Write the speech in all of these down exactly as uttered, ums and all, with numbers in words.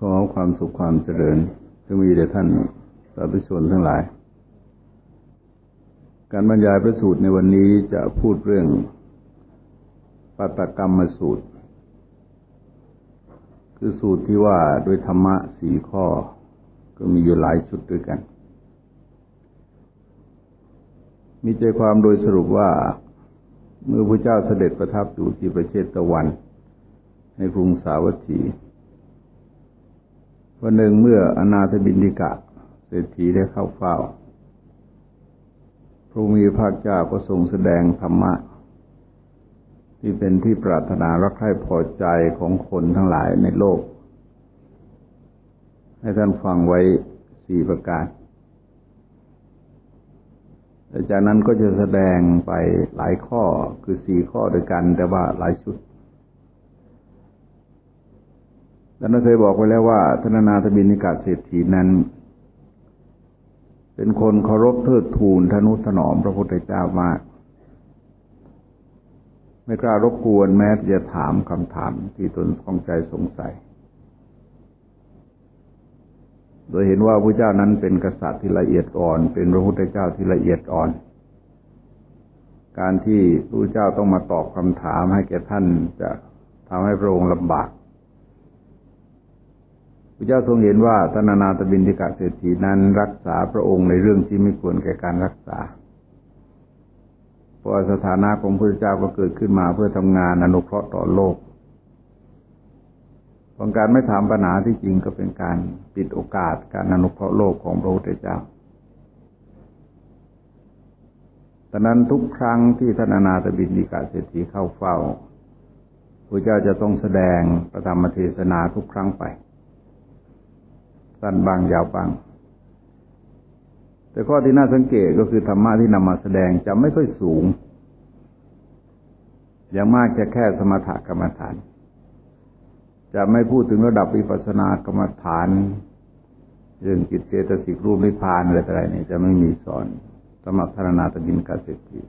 ขอความสุขความเจริญจงมีแด่ท่านสาธุชนทั้งหลายการบรรยายพระสูตรในวันนี้จะพูดเรื่องปาตกรรมสูตรคือสูตรที่ว่าด้วยธรรมะสี่ข้อก็มีอยู่หลายชุดด้วยกันมีใจความโดยสรุปว่าเมื่อพระเจ้าเสด็จประทับอยู่ที่ประเชตวันในกรุงสาวัตถีวันหนึ่งเมื่ออนาถบิณฑิกะเศรษฐีได้เข้าเฝ้าพระผู้มีพระเจ้าก็ทรงแสดงธรรมะที่เป็นที่ปรารถนารักใคร่พอใจของคนทั้งหลายในโลกให้ท่านฟังไว้สี่ประการจากนั้นก็จะแสดงไปหลายข้อคือสี่ข้อด้วยกันแต่ว่าหลายชุดท่านเคยบอกไว้แล้วว่าท่านอนาถบิณฑิกะเศรษฐีนั้นเป็นคนเคารพเทิดทูนทนุถนอมพระพุทธเจ้ามากไม่กล้ารบกวนแม้จะถามคำถามที่ตนข้องใจสงสัยโดยเห็นว่าพระเจ้านั้นเป็นกษัตริย์ที่ละเอียดอ่อนเป็นพระพุทธเจ้าที่ละเอียดอ่อนการที่พระเจ้าต้องมาตอบคำถามให้แก่ท่านจะทำให้พระองค์ลำบากพระเจ้าทรงเห็นว่าท่านอนาถบิณฑิกะเศรษฐีนั้นรักษาพระองค์ในเรื่องที่ไม่ควรแก่การรักษาเพราะสถานะของพระเจ้าก็เกิดขึ้นมาเพื่อทำงานอนุเคราะห์ต่อโลกของการไม่ถามปัญหาที่จริงก็เป็นการปิดโอกาสการอนุเคราะห์โลกของพระพุทธเจ้าดังนั้นทุกครั้งที่ท่านอนาถบิณฑิกะเศรษฐีเข้าเฝ้าพระเจ้าจะต้องแสดงพระธรรมเทศนาทุกครั้งไปสั้นบางยาวบางแต่ข้อที่น่าสังเกตก็คือธรรมะที่นำมาแสดงจะไม่ค่อยสูงอย่างมากจะแค่สมถกรรมฐานจะไม่พูดถึงระดับวิปัสสนากรรมฐานเรื่องจิตเจตสิกรูปนิพพานอะไรต่ออะไรนี่จะไม่มีสอนสำหรับท่านอนาถบิณฑิกะเศรษฐี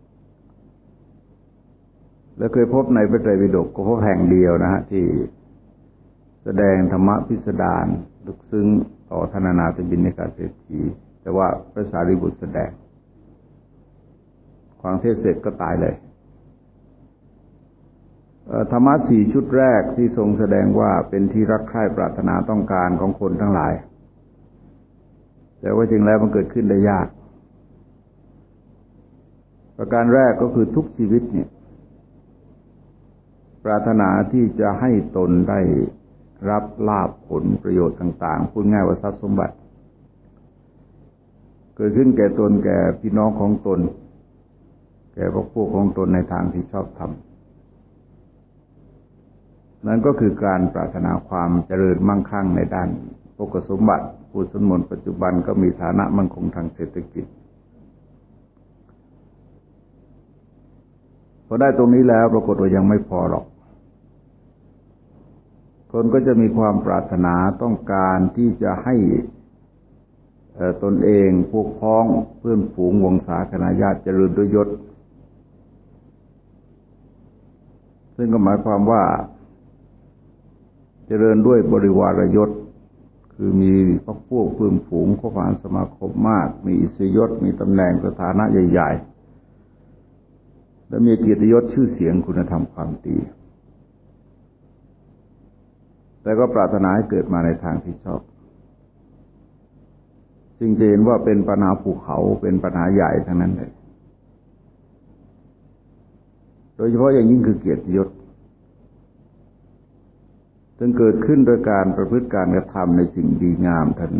และเคยพบในพระไตรปิฎกก็พบแห่งเดียวนะฮะที่แสดงธรรมะพิสดารลึกซึ้งต่อท่านอนาถบิณฑิกะเศรษฐีแต่ว่าพระสารีบุตรแสดงฟังเทศเสร็จก็ตายเลยธรรมะสี่ชุดแรกที่ทรงแสดงว่าเป็นที่รักใคร่ปรารถนาต้องการของคนทั้งหลายแต่ว่าจริงแล้วมันเกิดขึ้นได้ยากประการแรกก็คือทุกชีวิตเนี่ยปรารถนาที่จะให้ตนได้รับลาภผลประโยชน์ต่างๆพูดง่ายว่าทรัพย์สมบัติเกิดขึ้นแก่ตนแก่พี่น้องของตนแก่พวกพวกของตนในทางที่ชอบทำนั่นก็คือการปรารถนาความเจริญมั่งคั่งในด้านโภคสมบัติผู้สมมติปัจจุบันก็มีฐานะมั่นคงทางเศรษฐกิจพอได้ตรงนี้แล้วปรากฏว่ายังไม่พอหรอกคนก็จะมีความปรารถนาต้องการที่จะให้ตนเองพวกพ้องเพื่อนฝูงวงศาคณาญาติเจริญด้วยยศซึ่งก็หมายความว่าเจริญด้วยบริวารยศคือมีพวกพวกเพื่อนฝูงคบหาสมาคมมากมีอิสริยศมีตำแหน่งสถานะใหญ่ๆและมีเกียรติยศชื่อเสียงคุณธรรมความดีแต่ก็ปรารถนาให้เกิดมาในทางที่ชอบจึงจะเห็นว่าเป็นปัญหาภูเขาเป็นปัญหาใหญ่ทั้งนั้นเลยโดยเฉพาะอย่างยิ่งคือเกียรติยศซึ่งเกิดขึ้นโดยการประพฤติการกระทำในสิ่งดีงามท่าน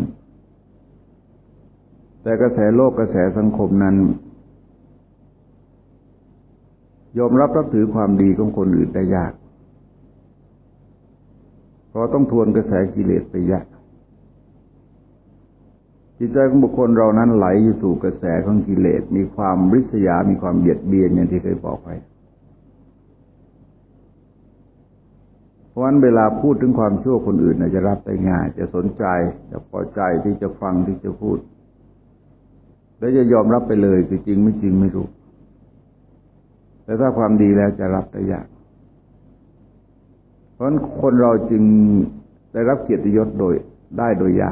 แต่กระแสโลกกระแสสังคมนั้นยอมรับรับถือความดีของคนอื่นได้ยากเพราะต้องทวนกระแสกิเลสไปยากจิตใจของบุคคลเรานั้นไหลอยู่สู่กระแสของกิเลสมีความริษยามีความเบียดเบียนอย่างที่เคยบอกไว้เพราะฉะนั้นเวลาพูดถึงความชั่วคนอื่นน่ะจะรับได้ง่ายจะสนใจจะพอใจที่จะฟังที่จะพูดและจะยอมรับไปเลยคือจริงไม่จริงไม่รู้แต่ถ้าความดีแล้วจะรับได้ยากเพราะฉะนั้นคนเราจึงได้รับเกียรติยศโดยได้โดยยาก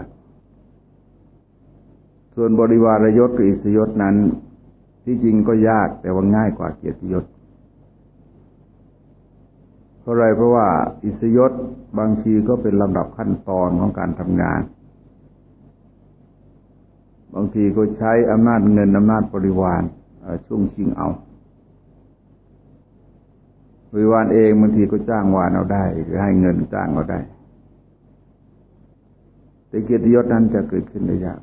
ส่วนบริวารยศหรืออิสยศนั้นที่จริงก็ยากแต่ว่าง่ายกว่าเกียรติยศเพราะอะไรเพราะว่าอิสยศบางทีก็เป็นลำดับขั้นตอนของการทำงานบางทีก็ใช้อำนาจเงินอำนาจบริวารช่วงชิงเอาบริวารเองบางทีก็จ้างวานเอาได้หรือให้เงินจ้างเอาได้แต่เกียรติยศนั้นจะเกิดขึ้นได้ยาก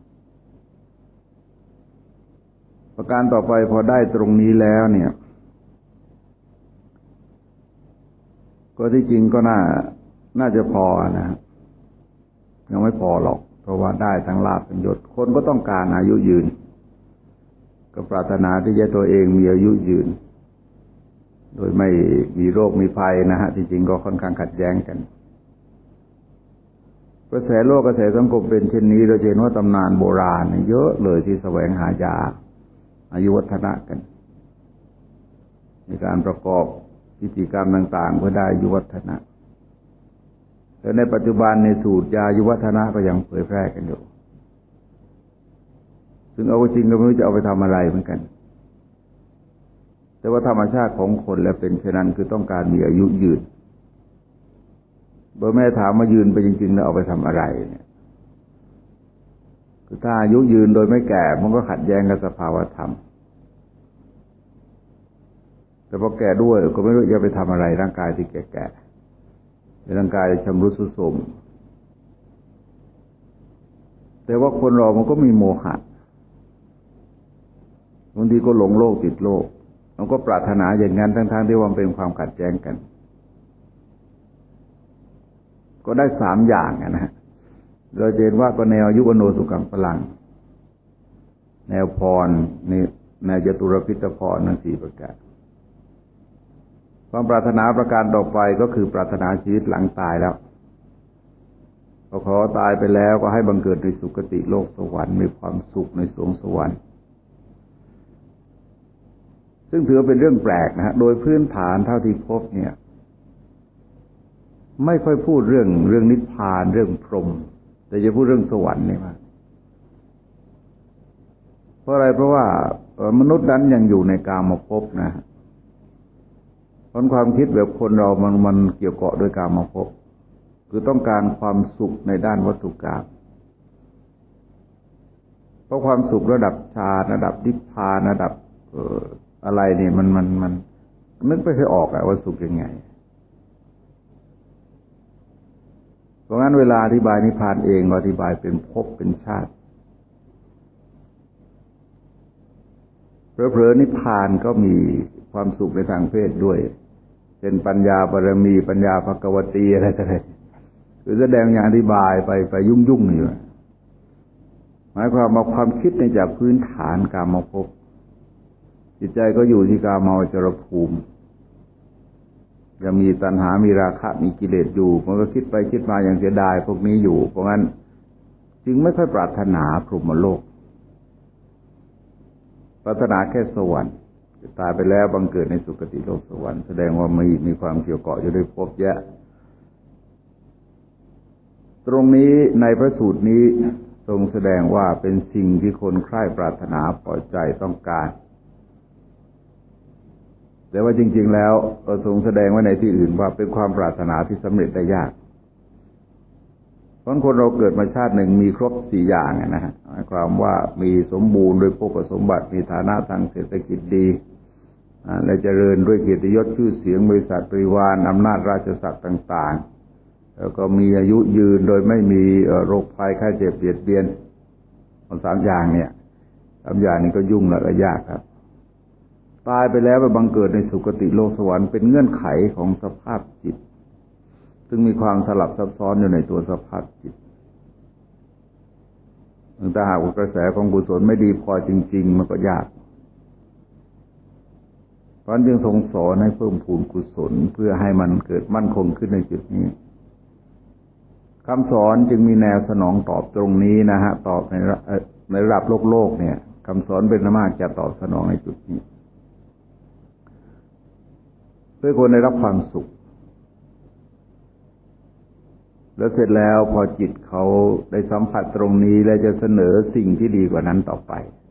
ประการต่อไปพอได้ตรงนี้แล้วเนี่ยก็ที่จริงก็น่าน่าจะพอนะยังไม่พอหรอกเพราะว่าได้ทั้งลาภทั้งยศคนก็ต้องการอายุยืนก็ปรารถนาที่จะตัวเองมีอายุยืนโดยไม่มีโรคมีภัยนะฮะที่จริงก็ค่อนข้างขัดแย้งกันกระแสโลกกระแสสังคมเป็นเช่นนี้เราเห็นว่าตำนานโบราณเยอะเลยที่แสวงหายาอายุวัฒนะกันในการประกอบพิธีกรรมต่างๆเพื่อได้อายุวัฒนะแต่ในปัจจุบันในสูตรยาอายุวัฒนะก็ยังเผยแพร่กันอยู่ซึ่งเอาจริงก็ไม่รู้จะเอาไปทำอะไรเหมือนกันแต่ว่าธรรมชาติของคนแล้วเป็นเช่นนั้นคือต้องการมีอายุยืนโดยแม่ถามมายืนไปจริงๆแล้วเอาไปทำอะไรเนี่ยคือถ้าอายุยืนโดยไม่แก่มันก็ขัดแย้งกับสภาวธรรมแต่พอแก่ด้วยก็ไม่รู้จะไปทำอะไรร่างกายที่แก่ๆร่างกายชำรุดทรุดโทรมแต่ว่าคนเรามันก็มีโมหะบางทีก็หลงโลกติดโลกมันก็ปรารถนาอย่างนั้นทั้งๆที่ว่าเป็นความขัดแย้งกันก็ได้สามอย่างนะฮะเราเห็นว่าก็แนวอายุวโนสุขังพลังแนวพรในแนวจตุรพิทพรทั้งสี่ประการความปรารถนาประการต่อไปก็คือปรารถนาชีวิตหลังตายแล้วพอขอตายไปแล้วก็ให้บังเกิดในสุคติโลกสวรรค์มีความสุขในสวงสวรรค์ซึ่งถือเป็นเรื่องแปลกนะฮะโดยพื้นฐานเท่าที่พบเนี่ยไม่ค่อยพูดเรื่องเรื่องนิพพานเรื่องพรหมแต่จะพูดเรื่องสวรรค์นี่มากเพราะอะไรเพราะว่ามนุษย์นั้นยังอยู่ในกามภพนะเพราะความคิดแบบคนเรามันมันเกี่ยวเกาะด้วยกามภพคือต้องการความสุขในด้านวัตถุกรรมเพราะความสุขระดับฌานระดับนิพพานระดับเอ่ออะไรนี่มันมันมันนึกไม่เคยออกอะว่าสุขยังไงเพราะงั้นเวลาอธิบายนิพพานเองก็อธิบายเป็นภพเป็นชาติเผลอๆนิพพานก็มีความสุขในทางเพศด้วยเป็นปัญญาบารมีปัญญาภควตีอะไรต่างๆคือแสดงอย่างอธิบายไปไปยุ่งๆอยู่หมายความว่าความคิดในจากพื้นฐานกามภพจิตใจก็อยู่ที่กามาวจรภูมิยังมีตัณหามีราคะมีกิเลสอยู่มันก็คิดไปคิดมาอย่างเสียดายพวกนี้อยู่เพราะงั้นจึงไม่ค่อยปรารถนาพรหมโลกปรารถนาแค่สวรรค์ตายไปแล้วบังเกิดในสุคติโลกสวรรค์แสดงว่ามีมีความเกี่ยวเกาะอยู่ด้วยภพเยอะตรงนี้ในพระสูตรนี้ทรงแสดงว่าเป็นสิ่งที่คนใคร่ปรารถนาพอใจต้องการแต่ว่าจริงๆแล้วก็ทรงแสดงไว้ในที่อื่นว่าเป็นความปรารถนาที่สำเร็จได้ยากเพราะคนเราเกิดมาชาติหนึ่งมีครบสี่อย่างนะฮะหมายความว่ามีสมบูรณ์ด้วยภพสมบัติมีฐานะทางเศรษฐกิจดีและเจริญด้วยเกียรติยศชื่อเสียงบริษัทบริวารอำนาจราชศักดิ์ต่างๆแล้วก็มีอายุยืนโดยไม่มีโรคภัยไข้เจ็บเบียดเบียนสามอย่างเนี่ยสามอย่างนี้ก็ยุ่งและก็ยากครับตายไปแล้วไปบังเกิดในสุคติโลกสวรรค์เป็นเงื่อนไขของสภาพจิตซึ่งมีความสลับซับซ้อนอยู่ในตัวสภาพจิตถ้าหากว่ากระแสของกุศลไม่ดีพอจริงๆมันก็ยากเพราะฉะนั้นจึงทรงสอนให้เพิ่มพูนกุศลเพื่อให้มันเกิดมั่นคงขึ้นในจุดนี้คำสอนจึงมีแนวสนองตอบตรงนี้นะฮะตอบในในระดับโลกโลกเนี่ยคำสอนเป็นมากจะตอบสนองในจุดนี้เพื่อคนได้รับความสุขแล้วเสร็จแล้วพอจิตเขาได้สัมผัสตรงนี้แล้วจะเสนอสิ่งที่ดีกว่านั้นต่อไป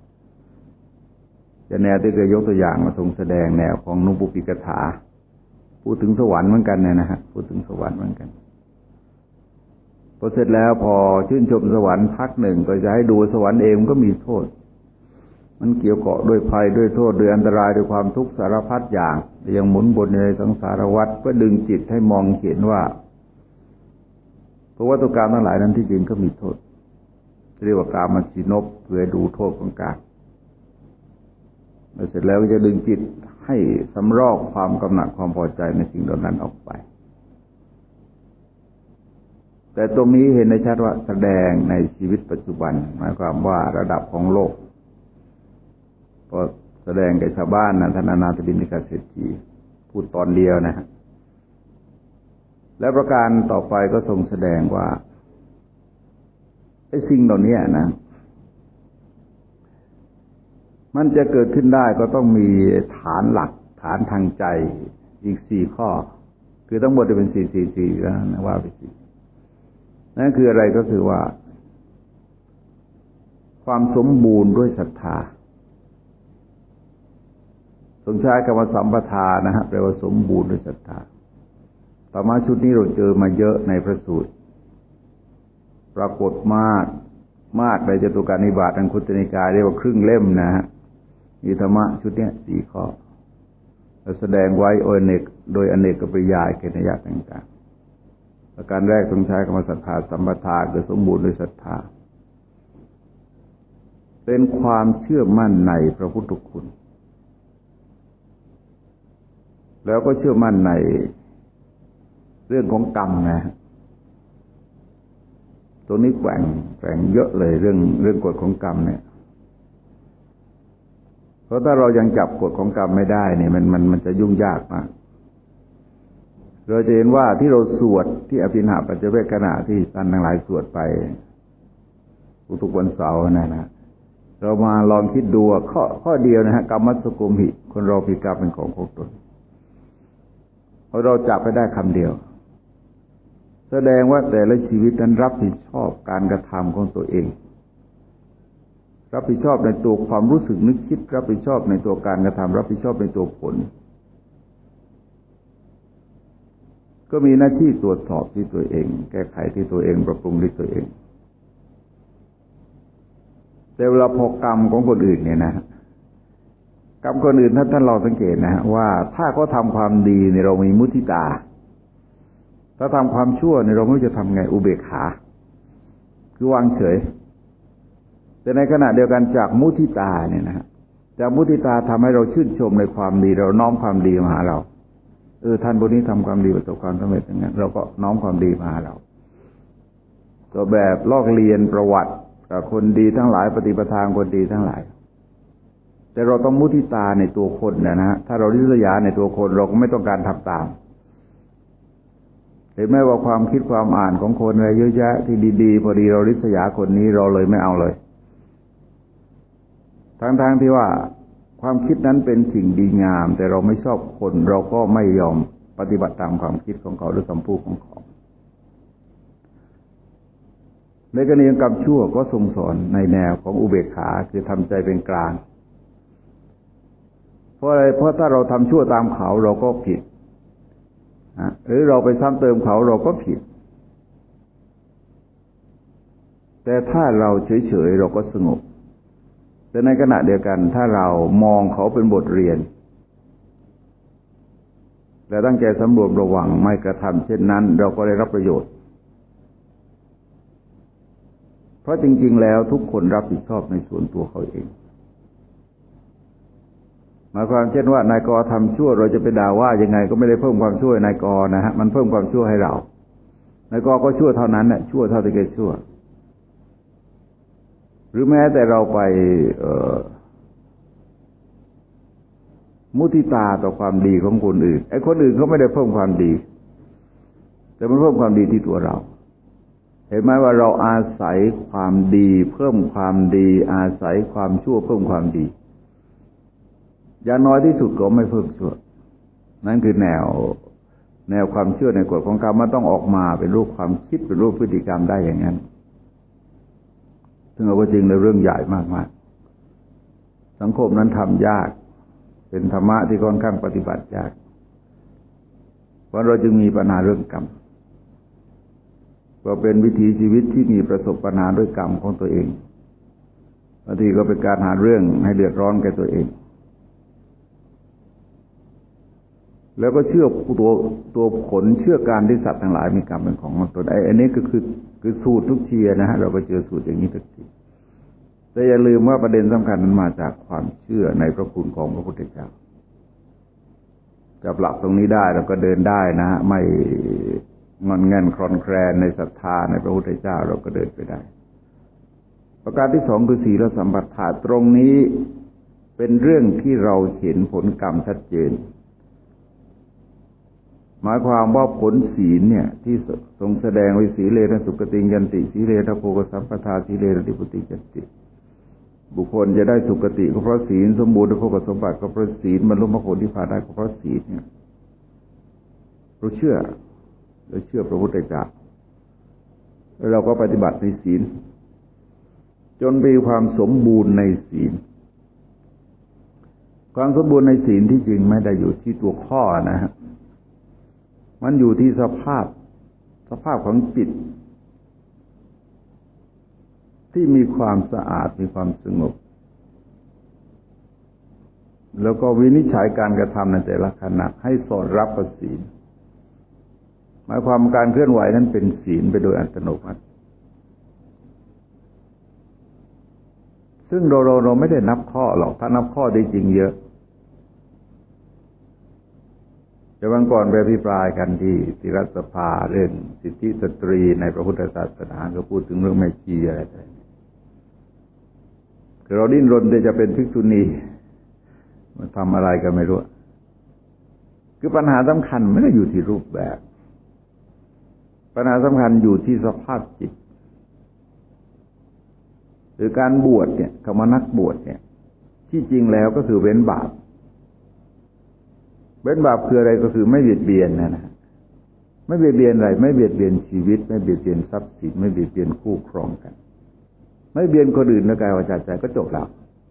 จะแนวที่เคยยกตัวอย่างมาทรงแสดงแนวของนุปุปิกถาพูดถึงสวรรค์เหมือนกันเนี่ยนะฮะพูดถึงสวรรค์เหมือนกันพอเสร็จแล้วพอชื่นชมสวรรค์พักหนึ่งก็จะให้ดูสวรรค์เองก็มีโทษมันเกี่ยวเกาะด้วยภัยด้วยโทษด้วยอันตรายด้วยความทุกข์สารพัดอย่างยังหมุนวนในสังสารวัฏเพื่อดึงจิตให้มองเห็นว่าเพราะวัตถุกรรมทั้งหลายนั้นที่จริงก็มีโทษเรียกว่ากามฉันบเพื่อดูโทษของกามเสร็จแล้วก็จะดึงจิตให้สำรอกความกำหนัดความพอใจในสิ่งเหล่านั้นออกไปแต่ตรงนี้เห็นได้ชัดว่าแสดงในชีวิตปัจจุบันหมายความว่าระดับของโลกพอแสดงแก่ชาวบ้านนะท่านอนาถบิณฑิกเศรษฐีพูดตอนเดียวนะฮะและประการต่อไปก็ทรงแสดงว่าไอ้สิ่งเหล่านี้นะมันจะเกิดขึ้นได้ก็ต้องมีฐานหลักฐานทางใจอีกสี่ข้อคือทั้งหมดจะเป็นสี่สี่สี่แล้วนะว่าไปสี่นั่นคืออะไรก็คือว่าความสมบูรณ์ด้วยศรัทธาทรงใช้คำว่าสัมปทานะฮะแปลว่าสมบูรณ์ด้วยศรัทธาธรรมะชุดนี้เราเจอมาเยอะในพระสูตรปรากฏมากมากในจตุการนิบาตอังคุตนิกายเรียกว่าครึ่งเล่มนะฮะมีธรรมะชุดนี้สี่ข้อแสดงไว้โดยอเนกโดยอเนกปริยายเกณฑ์ยะต่างๆประการแรกทรงใช้คำว่าศรัทธาสัมปทาคือสมบูรณ์ด้วยศรัทธาเป็นความเชื่อมั่นในพระพุทธคุณแล้วก็เชื่อมั่นในเรื่องของกรรมนะตัวนี้แกว่งแกว่งเยอะเลยเรื่องเรื่องกฎของกรรมเนี่ยเพราะถ้าเรายังจับกฎของกรรมไม่ได้เนี่ยมันมันมันจะยุ่งยากมากเราจะเห็นว่าที่เราสวดที่อภินหาปัจจเวกขณะที่ท่านทั้งหลายสวดไปทุกวันเสาร์นะนะเรามาลองคิดดูข้อข้อเดียวนะฮะกรรมัสสกุมหิคนเราผิดกรรมเป็นของของตนพอเราจับไปได้คำเดียวแสดงว่าแต่ละชีวิตนั้นรับผิดชอบการกระทำของตัวเองรับผิดชอบในตัวความรู้สึกนึกคิดรับผิดชอบในตัวการกระทำรับผิดชอบในตัวผลก็มีหน้าที่ตรวจสอบที่ตัวเองแก้ไขที่ตัวเองปรับปรุงที่ตัวเองแต่เวลาพอกรรมของคนอื่นเนี่ยนะกรรมคนอื่นท่านท่านลองสังเกตนะว่าถ้าเขาทำความดีเนี่ยเรามีมุทิตาถ้าทำความชั่วเนี่ยเราไม่รู้จะทำไงอุเบกขาคือวางเฉยแต่ในขณะเดียวกันจากมุทิตาเนี่ยนะจากมุทิตาทำให้เราชื่นชมในความดีเราน้อมความดีมาหาเราเออท่านพวกนี้ทำความดีประสบความสำเร็จอย่างนั้นเราก็น้อมความดีมาหาเราตัวแบบลอกเลียนประวัติกับคนดีทั้งหลายปฏิปทาคนดีทั้งหลายแต่เราต้องมุทิตาในตัวคนนะฮะถ้าเราริษยาในตัวคนเราก็ไม่ต้องการทำตามเห็นไหมว่าความคิดความอ่านของคนอะไรเยอะแยะที่ดีๆพอดีเราริษยาคนนี้เราเลยไม่เอาเลยทั้งๆที่ว่าความคิดนั้นเป็นสิ่งดีงามแต่เราไม่ชอบคนเราก็ไม่ยอมปฏิบัติตามความคิดของเขาหรือคำพูดของเขาในกรณีกรรมชั่วก็ทรงสอนในแนวของอุเบกขาคือทำใจเป็นกลางเพราะอะไรเพราะถ้าเราทำชั่วตามเขาเราก็ผิดนะหรือเราไปซ้ำเติมเขาเราก็ผิดแต่ถ้าเราเฉยๆเราก็สงบแต่ในขณะเดียวกันถ้าเรามองเขาเป็นบทเรียนและตั้งใจสำรวมระวังไม่กระทำเช่นนั้นเราก็ได้รับประโยชน์เพราะจริงๆแล้วทุกคนรับผิดชอบในส่วนตัวเขาเองหมายความเช่นว่านายกทำชั่วเราจะไปด่าว่ายังไงก็ไม่ได้เพิ่มความชั่วนายกนะฮะมันเพิ่มความชั่วให้เรานายกก็ชั่วเท่านั้นแหละชั่วเท่าที่แกชั่วหรือแม้แต่เราไปมุทิตาต่อความดีของคนอื่นไอ้คนอื่นเขาไม่ได้เพิ่มความดีแต่มันเพิ่มความดีที่ตัวเราเห็นไหมว่าเราอาศัยความดีเพิ่มความดีอาศัยความชั่วเพิ่มความดีอย่างน้อยที่สุดก็ไม่เพิ่มชั่วนั่นคือแนวแนวความเชื่อในกฎของกรรมมันต้องออกมาเป็นรูปความคิดเป็นรูปพฤติกรรมได้อย่างนั้นซึ่งเอาก็จริงในเรื่องใหญ่มากๆสังคมนั้นทำยากเป็นธรรมะที่ค่อนข้างปฏิบัติยากเพราะเราจึงมีปัญหาเรื่องกรรมก็เป็นวิถีชีวิตที่มีประสบปัญหาด้วยกรรมของตัวเองบางทีก็เป็นการหาเรื่องให้เดือดร้อนแก่ตัวเองแล้วก็เชื่อตัวตัวผลเชื่อการที่สัตว์ทั้งหลายมีกรรมเป็นของตนไอ้อันนี้ก็คือคือสูตรทุกเชียนะฮะเราก็เจอสูตรอย่างนี้ทุกทีแต่อย่าลืมว่าประเด็นสำคัญนั้นมาจากความเชื่อในพระคุณของพระพุทธเจ้าจับหลักตรงนี้ได้เราก็เดินได้นะฮะไม่งอนแงนคลอนแคลนในศรัทธาในพระพุทธเจ้าเราก็เดินไปได้ประการที่สองคือศีลสัมปทาตรงนี้เป็นเรื่องที่เราเห็นผลกรรมชัดเจนหมายความว่าผลศีลเนี่ยที่ทรงแสดงไว้สีเลนะสุขติยันติสีเลนะโภคสัมปทาสีเลนะดิปุติยันติบุคคลจะได้สุขติก็เพราะศีลสมบูรณ์ด้วยโภคสมบัติก็เพราะศีลบรรลุมรรคผลนิพพานได้ก็เพราะศีลเนี่ยเราเชื่อเราเชื่อพระพุทธเจ้าแล้วเราก็ปฏิบัติในศีลจนมีความสมบูรณ์ในศีลความสมบูรณ์ในศีลที่จริงไม่ได้อยู่ที่ตัวข้อนะฮะมันอยู่ที่สภาพสภาพของจิตที่มีความสะอาดมีความสงบแล้วก็วินิจฉัยการกระทำในแต่ละขณะให้สอดรับกับศีลหมายความการเคลื่อนไหวนั้นเป็นศีลไปโดยอัตโนมัติซึ่งเราเราเราไม่ได้นับข้อหรอกถ้านับข้อได้จริงเยอะแต่วันก่อนไปอภิปรายกันที่ที่รัฐสภาเรื่องสิทธิสตรีในพระพุทธศาสนาก็พูดถึงเรื่องแม่ชีอะไรต่างๆคือเราดิ้นรนที่จะเป็นภิกษุณีมาทำอะไรกันไม่รู้คือปัญหาสำคัญไม่ได้อยู่ที่รูปแบบปัญหาสำคัญอยู่ที่สภาพจิตหรือการบวชเนี่ยคำว่านักบวชเนี่ยที่จริงแล้วก็คือเว้นบาปเว้นบาปคืออะไรก็คือไม่เบียดเบียนนะนะไม่เบียดเบียนอะไรไม่เบียดเบียนชีวิตไม่เบียดเบียนทรัพย์สินไม่เบียดเบียนคู่ครองกันไม่เบียดคนอื่นและกายวาจาใจก็จบแล้ว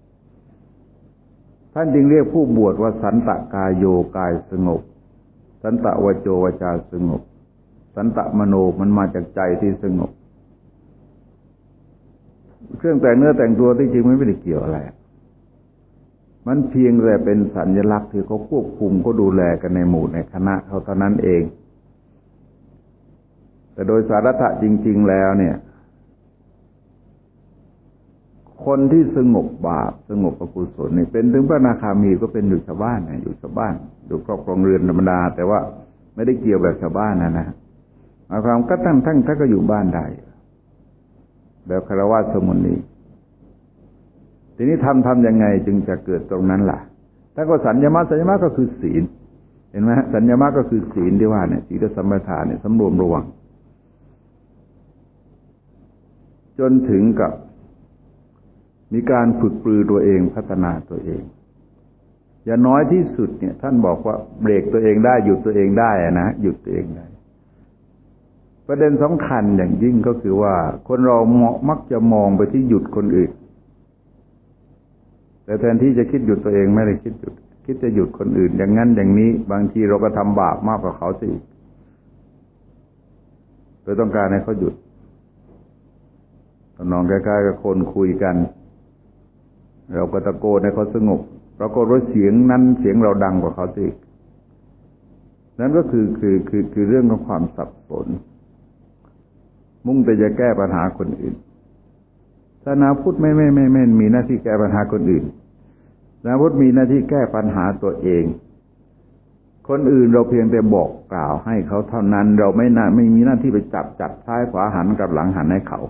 ท่านจึงเรียกผู้บวชว่าสันตกายโยกายสงบสันตวโจวาจาสงบสันตมโนมันมาจากใจที่สงบเครื่องแต่งเนื้อแต่งตัวที่จริงไม่ได้เกี่ยวอะไรมันเพียงแต่เป็นสัญลักษณ์ที่เขาควบคุมเขาดูแลกันในหมู่ในคณะเขาเท่านั้นเองแต่โดยสาระจริงๆแล้วเนี่ยคนที่สงบบาปสงบอกุศลนี่เป็นถึงพระอนาคามีก็เป็นอยู่ชาวบ้านนะอยู่ชาวบ้านอยู่ครอบครองเรือนธรรมดาแต่ว่าไม่ได้เกี่ยวแบบชาวบ้านนะนะหมายความก็ตั้งทั้งท่านก็อยู่บ้านได้แบบคฤหัสถ์สมุนีทีนี้ทำทำยังไงจึงจะเกิดตรงนั้นล่ะถ้าก็สัญญามะสัญญามะก็คือศีลเห็นไหมสัญญามะก็คือศีลที่ว่าเนี่ยศีลสัมปทานเนี่ยสำรวมระวังจนถึงกับมีการฝึกปรือตัวเองพัฒนาตัวเองอย่าน้อยที่สุดเนี่ยท่านบอกว่าเบรกตัวเองได้หยุดตัวเองได้นะหยุดตัวเองได้ประเด็นสำคัญอย่างยิ่งก็คือว่าคนเรามักจะมองไปที่หยุดคนอื่นแต่แทนที่จะคิดหยุดตัวเองไม่ได้คิดหยุดคิดจะหยุดคนอื่นอย่างนั้นอย่างนี้บางทีเราก็ทำบาปมากกว่าเขาสิโดยต้องการให้เขาหยุดน้องใกล้ๆกับคนคุยกันเราก็ตะโกนให้เขาสงบเราก็รู้เสียงนั้นเสียงเราดังกว่าเขาสินั่นก็คือคือคือคือเรื่องของความสับสนมุ่งแต่จะแก้ปัญหาคนอื่นศาสนาพุทธไม่ไม่ไม่ไม่มีหน้าที่แก้ปัญหาคนอื่นศาสนาพุทธมีหน้าที่แก้ปัญหาตัวเองคนอื่นเราเพียงแต่บอกกล่าวให้เขาเท่านั้นเราไม่น่าไม่มีหน้าที่ไปจับจัดซ้ายขวาหันกับหลังหันให้เขา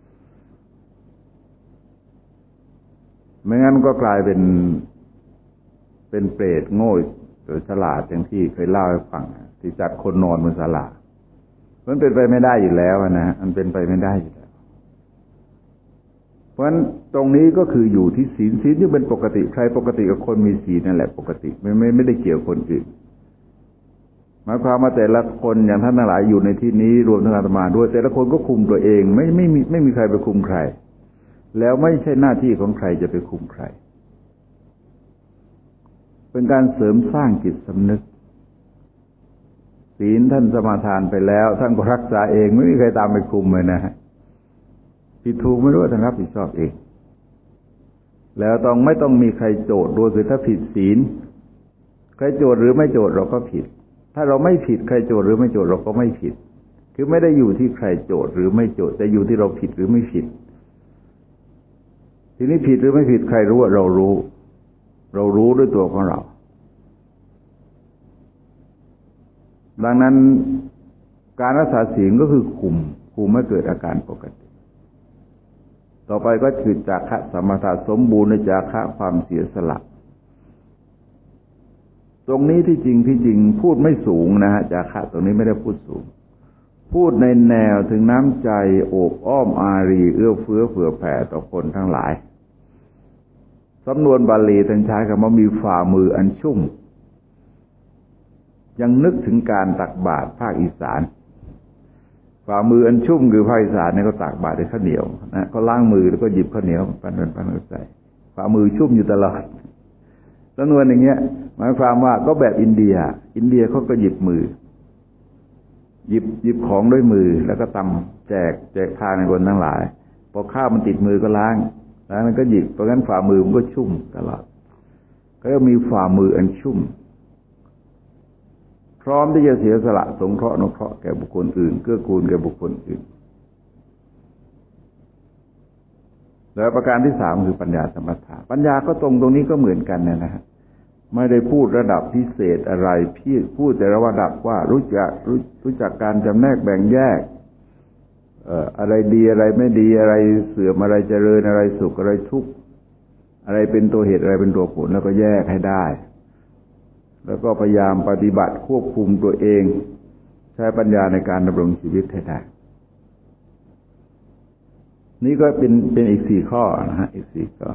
ไม่งั้นก็กลายเป็นเป็นเปรตโง่หรือฉลาดอย่างที่เคยเล่าให้ฟังที่จัดคนนอนบนศาลามันเป็นไปไม่ได้อยู่แล้วนะมันเป็นไปไม่ได้อยู่แล้วเพราะฉะนั้นตรงนี้ก็คืออยู่ที่ศีลศีลที่เป็นปกติใครปกติกับคนมีศีลนั่นแหละปกติไม่ไม่ไม่ได้เกี่ยวคนอื่นหมายความว่าแต่ละคนอย่างท่านทั้งหลายอยู่ในที่นี้รวมทั้งอาตมาด้วยแต่ละคนก็คุมตัวเองไม่ไม่มีไม่มีใครไปคุมใครแล้วไม่ใช่หน้าที่ของใครจะไปคุมใครเป็นการเสริมสร้างจิตสำนึกศีลท่านสมาทานไปแล้วท่านก็รักษาเองไม่มีใครตามไปคุมเลยนะฮะผิดถูกไม่รู้ท่านรับผิดชอบเองแล้วต้องไม่ต้องมีใครโจทย์ด้วยคือถ้าผิดศีลใครโจทย์หรือไม่โจทย์เราก็ผิดถ้าเราไม่ผิดใครโจทย์หรือไม่โจทย์เราก็ไม่ผิดคือไม่ได้อยู่ที่ใครโจทย์หรือไม่โจทย์แต่อยู่ที่เราผิดหรือไม่ผิดทีนี้ผิดหรือไม่ผิดใครรู้ว่าเรารู้เรารู้ด้วยตัวของเราดังนั้นการรักษาศีลก็คือคุมคุมไม่เกิดอาการปกติต่อไปก็คือจาคะสัมมาทานสมบูรณ์ในจาคะความเสียสละตรงนี้ที่จริงที่จริงพูดไม่สูงนะฮะจาคะตรงนี้ไม่ได้พูดสูงพูดในแนวถึงน้ำใจโอบอ้อมอารีเอื้อเฟื้อเผื่อแผ่ต่อคนทั้งหลายสำนวนบาลีท่านใช้คำว่ามีฝ่ามืออันชุ่มยังนึกถึงการตักบาตรภาคอีสานฝ่ามืออันชุ่มคือภาคอีสานเนี่ยก็ตักบาตรด้วยข้าวเหนียวนะก็ล้างมือแล้วก็หยิบข้าวเหนียวปั้นๆปั้นๆใส่ฝ่ามือชุ่มอยู่ตลอดสำนวนอย่างเงี้ยหมายความว่าก็แบบอินเดียอินเดียเขาก็หยิบมือหยิบหยิบของด้วยมือแล้วก็ตำแจกแจกทานในคนทั้งหลายพอข้าวมันติดมือก็ล้างแล้วมันก็หยิบเพราะงั้นฝ่ามือมันก็ชุ่มตลอดก็มีฝ่ามืออันชุ่มพร้อมที่จะเสียสละสงเคราะห์อนุเคราะห์แก่บุคคลอื่นเกื้อกูลแก่บุคคลอื่นแล้วประการที่สามคือปัญญาสมถะปัญญาก็ตรงตรงนี้ก็เหมือนกันนะฮะไม่ได้พูดระดับพิเศษอะไรพี่พูดแต่ระดับว่ารู้จักรู้รู้จักการจำแนกแบ่งแยกเอ่ออะไรดีอะไรไม่ดีอะไรเสื่อมอะไรเจริญอะไรสุขอะไรทุกข์อะไรเป็นตัวเหตุอะไรเป็นตัวผลแล้วก็แยกให้ได้แล้วก็พยายามปฏิบัติควบคุมตัวเองใช้ปัญญาในการดำรงชีวิตให้ได้นี่ก็เป็นเป็นอีกสี่ข้อนะฮะอีกสี่ข้อ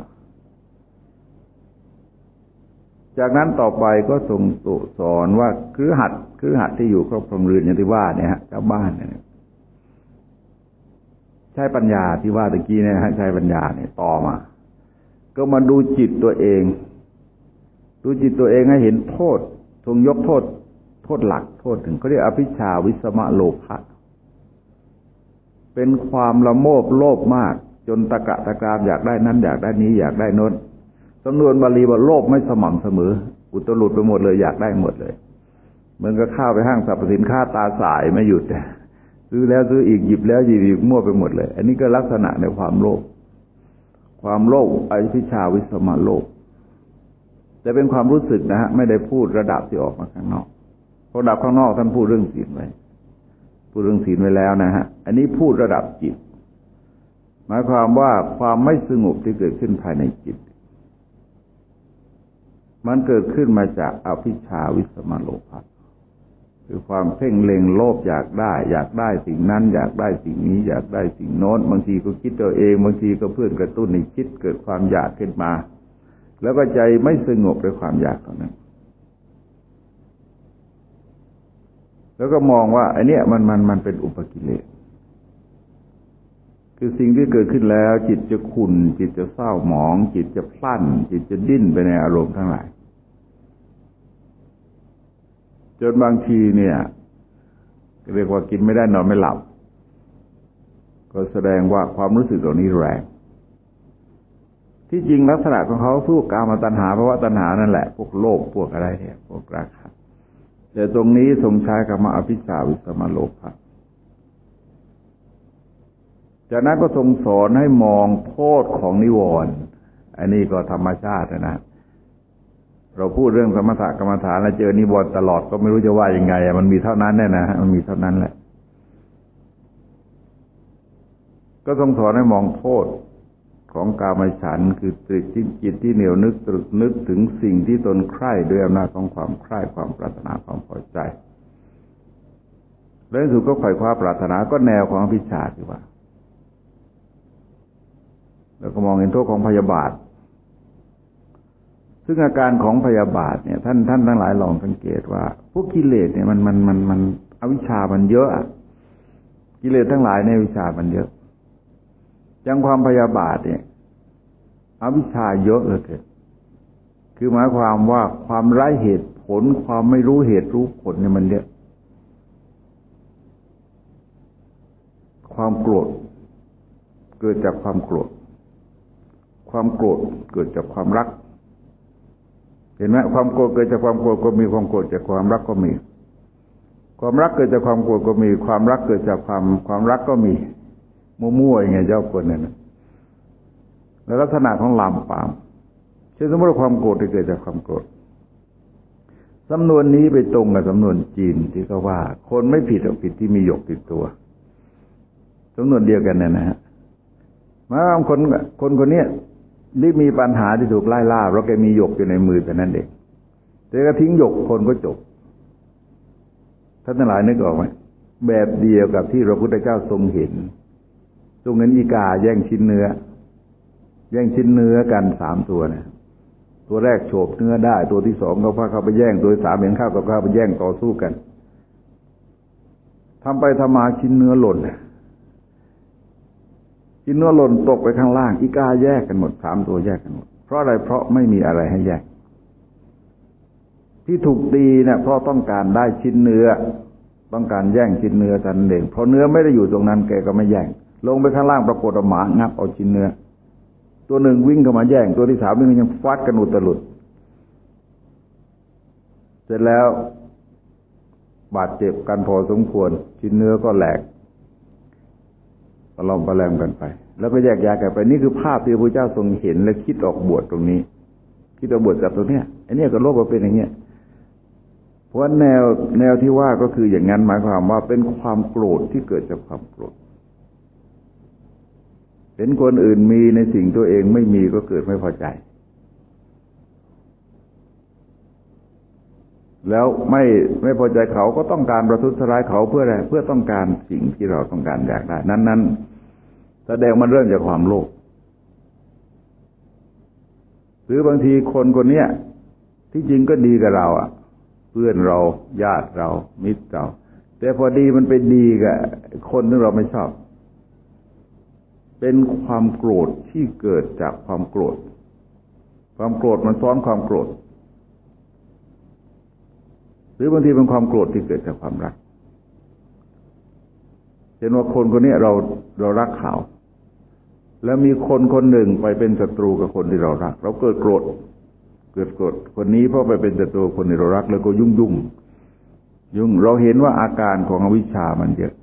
จากนั้นต่อไปก็ทรงสอนว่าคือหัดคือหัดที่อยู่ครอบครองเรือนอย่างที่ว่าเนี่ยฮะชาวบ้านเนี่ยใช้ปัญญาที่ว่าตะกี้เนี่ยฮะใช้ปัญญาเนี่ยต่อมาก็มาดูจิตตัวเองดูจิตตัวเองให้เห็นโทษทรงยกโทษโทษหลักโทษถึงเขาเรียกอภิชาวิสมะโลภะเป็นความละโมบโลภมากจนตะกะตะกรามอยากได้นั้นอยากได้นี้อยากได้โน้นสำนวนบาลีว่าโลภไม่สม่ำเสมออุตรุดไปหมดเลยอยากได้หมดเลยเหมือนกับเข้าไปห้างสรรพสินค้าตาสายไม่หยุดซื้อแล้วซื้ออีกหยิบแล้วหยิบอีกมั่วไปหมดเลยอันนี้ก็ลักษณะในความโลภความโลภอภิชาวิสมะโลภแต่เป็นความรู้สึกนะฮะไม่ได้พูดระดับที่ออกมาข้างนอกระดับข้างนอกท่านพูดเรื่องศีลไว้พูดเรื่องศีลไว้แล้วนะฮะอันนี้พูดระดับจิตหมายความว่าความไม่สงบที่เกิดขึ้นภายในจิตมันเกิดขึ้นมาจากอภิชาวิสมะโลภะคือความเพ่งเล็งโลภอยากได้อยากได้สิ่งนั้นอยากได้สิ่งนี้อยากได้สิ่งโน้นบางทีก็คิดตัวเองบางทีก็เพื่อนกระตุ้นให้คิดเกิดความอยากขึ้นมาแล้วก็ใจไม่สงบด้วยความอยากเหล่านั้นแล้วก็มองว่าไอ้นี่มันมันมันเป็นอุปกิเลสคือสิ่งที่เกิดขึ้นแล้วจิตจะขุ่นจิตจะเศร้าหมองจิตจะพลั่นจิตจะดิ้นไปในอารมณ์ทั้งหลายจนบางทีเนี่ยเรียกว่ากินไม่ได้นอนไม่หลับก็แสดงว่าความรู้สึกเหล่านี้แรงที่จริงลักษณะของเขาพวกกามตัณหาภวตัณหานั่นแหละพวกโลภพวกอะไรเนี่ยพวกราคะแต่ตรงนี้ทรงใช้คำว่าอภิชาวิสมะโลภะจากนั้นก็ทรงสอนให้มองโทษของนิวรณ์อันนี้ก็ธรรมชาตินะเราพูดเรื่องสมถกรรมฐานแล้วเจอนิวรณ์ตลอดก็ไม่รู้จะว่ายังไงมันมีเท่านั้นแน่นะมันมีเท่านั้นแหละก็ทรงสอนให้มองโทษของกามฉันท์คือจิตที่เหนียวนึกตรึกนึกถึงสิ่งที่ตนใคร่ด้วยอำนาจของความใคร่ความปรารถนาความพอใจและที่สุดก็ไขว่คว้าปรารถนาก็แนวของอภิชาที่ว่าแล้วก็มองเห็นโทษของพยาบาทซึ่งอาการของพยาบาทเนี่ยท่านท่านทั้งหลายลองสังเกตว่าพวกกิเลสเนี่ยมันมันมันมันอวิชชามันเยอะกิเลสทั้งหลายในอวิชชามันเยอะอย่างความพยาบาทเนี่ยอวิชชาเยอะเลยเกิดคือหมายความว่าความไร้เหตุผลความไม่รู้เหตุรู้ผลเนี่ยมันเยอะความโกรธเกิดจากความโกรธความโกรธเกิดจากความรักเห็นไหมความโกรธเกิดจากความโกรธก็มีความโกรธจากความรักก็มีความรักเกิดจากความโกรธก็มีความรักเกิดจากความความรักก็มีมั่วๆอย่างเงี้ยเจ้าคนนั่นแล้วลักษณะของลามปามเช่นสมมติว่าความโกรธที่เกิดจากความโกรธสำนวนนี้ไปตรงกับสำนวนจีนที่เขาว่าคนไม่ผิดหรอกผิดที่มีหยกติดตัวสำนวนเดียวกันเนี่ยนะฮะหมายความคนคนคนนี้ที่มีปัญหาที่ถูกไล่ล่าเพราะแกมีหยกอยู่ในมือแต่นั้นเองแต่ก็ทิ้งหยกคนก็จบท่านทั้งหลายนึกออกไหมแบบเดียวกับที่พระพุทธเจ้าทรงเห็นทรงเห็นอีกาแย่งชิ้นเนื้อแย่งชิ้นเนื้อกันสามตัวเนี่ยตัวแรกโฉบเนื้อได้ตัวที่สองก็พาเข้าไปแย่งตัวที่สามเห็นข้าวกับข้าวไปแย่งต่อสู้กันทำไปทำมาชิ้นเนื้อหล่นชิ้นเนื้อหล่นตกไปข้างล่างอีกาแยกกันหมดสามตัวแยกกันหมดเพราะอะไรเพราะไม่มีอะไรให้แยกที่ถูกตีเนี่ยเพราะต้องการได้ชิ้นเนื้อต้องการแย่งชิ้นเนื้อแต่นั่นเองเพราะเนื้อไม่ได้อยู่ตรงนั้นแกก็ไม่แย่งลงไปข้างล่างปรากฏว่าหมางับเอาชิ้นเนื้อตัวหนึ่งวิ่งเข้ามาแย่งตัวที่สามวิ่งยังฟาดกันอุตลุดเสร็จแล้วบาดเจ็บกันพอสมควรชิ้นเนื้อก็แหลกประลองประแลมกันไปแล้วก็แยกย้ายกันไปนี่คือภาพที่พระพุทธเจ้าทรงเห็นและคิดออกบวชตรงนี้คิดออกบวชจากตรงเนี้ยไอ้นี่ก็โลกมาเป็นอย่างเงี้ยเพราะแนวแนวที่ว่าก็คืออย่างนั้นหมายความว่าเป็นความโกรธที่เกิดจากความโกรธเห็นคนอื่นมีในสิ่งตัวเองไม่มีก็เกิดไม่พอใจแล้วไม่ไม่พอใจเขาก็ต้องการประทุษร้ายเขาเพื่ออะไรเพื่อต้องการสิ่งที่เราต้องการอยากได้นั้นนั้นแสดงมันเริ่มจากความโลภหรือบางทีคนคนนี้ที่จริงก็ดีกับเราอ่ะเพื่อนเราญาติเรามิตรเราแต่พอดีมันไปดีกับคนที่เราไม่ชอบเป็นความโกรธที่เกิดจากความโกรธความโกรธมันซ้อนความโกรธหรือบางทีเป็นความโกรธที่เกิดจากความรักเช่นว่าคนคนนี้เราเรารักเขาแล้วมีคนคนหนึ่งไปเป็นศัตรูกับคนที่เรารักเราเกิดโกรธเกิดโกรธคนนี้เพราะไปเป็นศัตรูคนที่เรารักแล้วก็ยุ่งยุ่งยุ่งเราเห็นว่าอาการของอวิชชามันเยอะ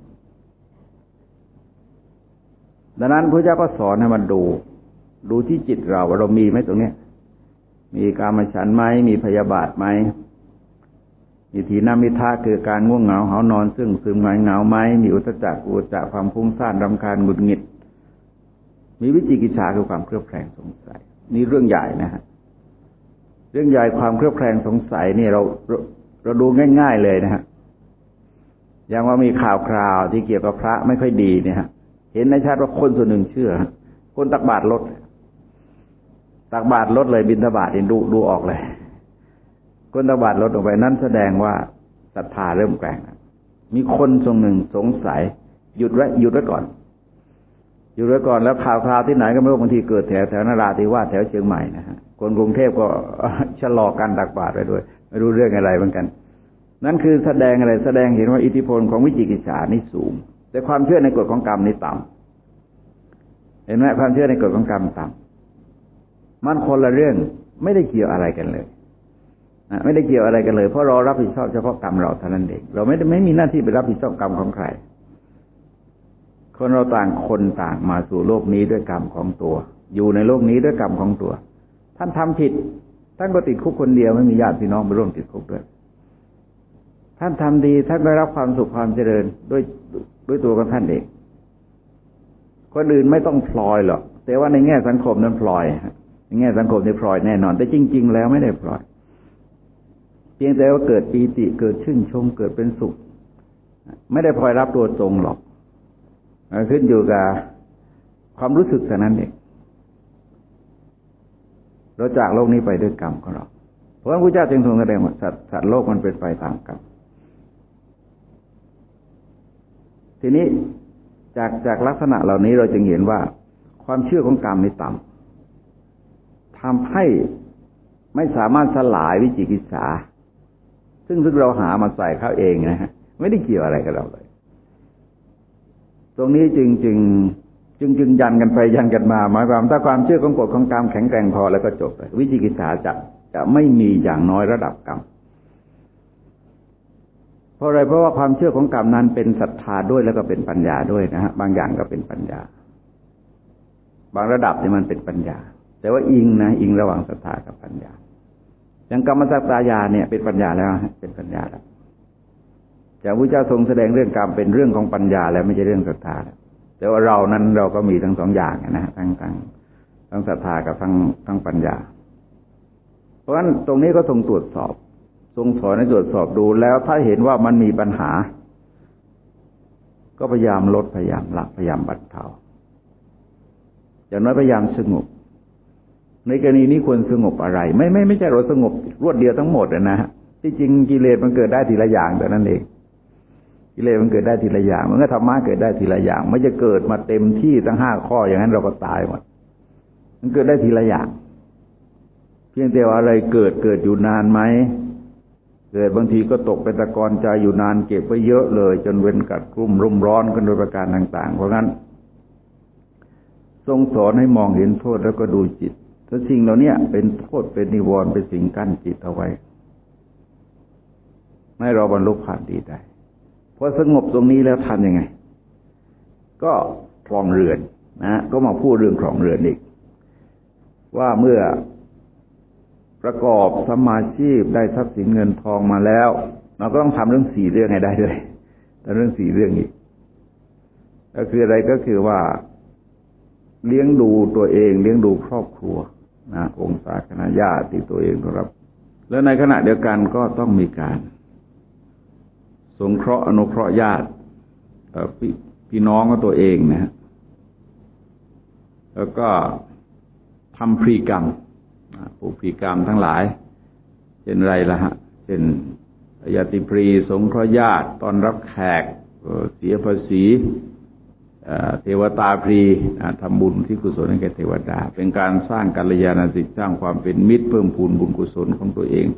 ดังนั้นพระเจ้าก็สอนให้มันดูดูที่จิตเราว่าเรามีไหมตรงนี้มีกามฉันท์ไหมมีพยาบาทไหมมีถีนมิทะคือการง่วงเหงาหานอนซึ่งซึมหงายเหงาไหมมีอุทธัจจะอุจจะความฟุ้งซ่านรำคาญหงุดหงิดมีวิจิกิจฉาคือความเครือบแคลงสงสัยนี่เรื่องใหญ่นะฮะเรื่องใหญ่ความเครือบแคลงสงสัยนี่เราเราเราดูง่ายๆเลยนะฮะอย่างว่ามีข่าวคราวที่เกี่ยวกับพระไม่ค่อยดีเนี่ยฮะเห็นในชาติว่าคนส่วนหนึ่งเชื่อคนตักบาตรลดตักบาตรลดเลยบิณฑบาตนี่ดูดูออกเลยคนตักบาตรลดออกไปนั้นแสดงว่าศรัทธาเริ่มแกร่งมีคนทรงหนึ่งสงสัยหยุดไว้หยุดไว้ก่อนหยุดไว้ก่อนแล้วข่าวคราวที่ไหนก็ไม่รู้บางทีเกิดแถวแถวนราธิวาสแถวเชียงใหม่นะฮะคนกรุงเทพก็ชะลอการตักบาตรไปด้วยไม่รู้เรื่องอะไรเหมือนกันนั่นคือแสดงอะไรแสดงเห็นว่าอิทธิพลของวิจิกิจฉานี่สูงแต่ความเชื่อในกฎของกรรมนี่ต่ำเห็นไหมความเชื่อในกฎของกรรมต่ำมันคนละเรื่องไม่ได้เกี่ยวอะไรกันเลยไม่ได้เกี่ยวอะไรกันเลยเพราะเรารับผิดชอบเฉพาะกรรมเราเท่านั้นเองเราไม่ได้ไม่มีหน้าที่ไปรับผิดชอบกรรมของใครคนเราต่างคนต่างมาสู่โลกนี้ด้วยกรรมของตัวอยู่ในโลกนี้ด้วยกรรมของตัวท่านทำผิดท่านก็ติดคุกคนเดียวไม่มีญาติพี่น้องไปร่วมติดคุกด้วยท่านทำดีท่านได้รับความสุขความเจริญด้วยด้วยตัวของท่านเองคนอื่นไม่ต้องพลอยหรอกแต่ว่าในแง่สังคมนั้นพลอยในแง่สังคมนี่พลอยแน่นอนแต่จริงๆแล้วไม่ได้พลอยเพียงแต่ว่าเกิดปีติเกิดชื่นชมเกิดเป็นสุขไม่ได้พลอยรับตัวตรงหรอกขึ้นอยู่กับความรู้สึกแต่นั้นเองเราจากโลกนี้ไปด้วยกรรมของเราเพราะฉะนั้นพระเจ้าจึงทรงแสดงว่าสัตว์สัตว์โลกมันเป็นไปตามกรรมทีนี้จากจากลักษณะเหล่านี้เราจึงเห็นว่าความเชื่อของกรรมนี่ต่ำทำให้ไม่สามารถสลายวิจิกิจฉาซึ่งซึ่งเราหามาใส่เข้าเองนะฮะไม่ได้เกี่ยวอะไรกับเราเลยตรงนี้จึงจึงจึงจึงยันกันไปยันกันมาหมายความถ้าความเชื่อของกฎของกรรมแข็งแกร่งพอแล้วก็จบเลยวิจิกิจฉาจะจะไม่มีอย่างน้อยระดับกรรมเพราะอะไรเพราะว่าความเชื่อของกรรมนั้นเป็นศรัทธาด้วยแล้วก็เป็นปัญญาด้วยนะฮะบางอย่างก็เป็นปัญญาบางระดับเนี่ยมันเป็นปัญญาแต่ว่าอิงนะอิงระหว่างศรัทธากับปัญญาอย่างกรรมสักตายาเนี่ยเป็นปัญญาแล้วเป็นปัญญาแล้วจากพระเจ้าทรงแสดงเรื่องกรรมเป็นเรื่องของปัญญาแล้วไม่ใช่เรื่องศรัทธาแล้วแต่ว่าเรานั้นเราก็มีทั้งสองอย่างนะทั้งทั้งทั้งศรัทธากับทั้งทั้งปัญญาเพราะฉะนั้นตรงนี้ก็ทรงตรวจสอบทรงสอนให้ตรวจสอบดูแล้วถ้าเห็นว่ามันมีปัญหาก็พยายามลดพยายามละพยายามบรรเทาอย่างน้อยพยายามสงบในกรณีนี้ควรสงบอะไรไม่ไม่ไม่ใช่เราสงบรวดเดียวทั้งหมดนะฮะที่จริงกิเลสมันเกิดได้ทีละอย่างแต่นั้นเองกิเลสมันเกิดได้ทีละอย่างมันก็ธรรมะเกิดได้ทีละอย่างไม่จะเกิดมาเต็มที่ทั้งห้าข้ออย่างนั้นเราก็ตายหมดมันเกิดได้ทีละอย่างเพียงแต่ว่าอะไรเกิดเกิดอยู่นานไหมเกิดบางทีก็ตกเป็นตะกอนใจอยู่นานเก็บไว้เยอะเลยจนเว้นกัดกลุ่มรุ่มร้อนกันโดยประการต่างๆเพราะงั้นทรงสอนให้มองเห็นโทษแล้วก็ดูจิตถ้าสิ่งเหล่านี้เป็นโทษเป็นนิวรณ์เป็นสิ่งกั้นจิตเอาไว้ให้เราบรรลุผ่านดีได้พอสงบตรงนี้แล้วทำยังไงก็ครองเรือนนะก็มาพูดเรื่องครองเรือนอีกว่าเมื่อประกอบสมาชีพได้ทรัพย์สินเงินทองมาแล้วเราก็ต้องทำเรื่องสี่เรื่องให้ได้ด้วยแต่เรื่องสี่เรื่องอีกก็คืออะไรก็คือว่าเลี้ยงดูตัวเองเลี้ยงดูครอบครัวนะองค์ศาคณะญาติที่ตัวเองรับแล้วในขณะเดียวกันก็ต้องมีการสงเคราะห์อนุเคราะห์ญาติพี่พี่น้องของตัวเองนะฮะแล้วก็ทำพรีกรรมผูกพรีกรรมทั้งหลายเช่นไรล่ะฮะเช่นญาติพรีสงเคราะห์ญาติต้อนรับแขกเสียภาษีเทวตาพรีทำบุญที่กุศลให้แก่เทวดาเป็นการสร้างกัลยาณจิตสร้างความเป็นมิตรเพิ่มพูนบุญกุศลของตัวเอง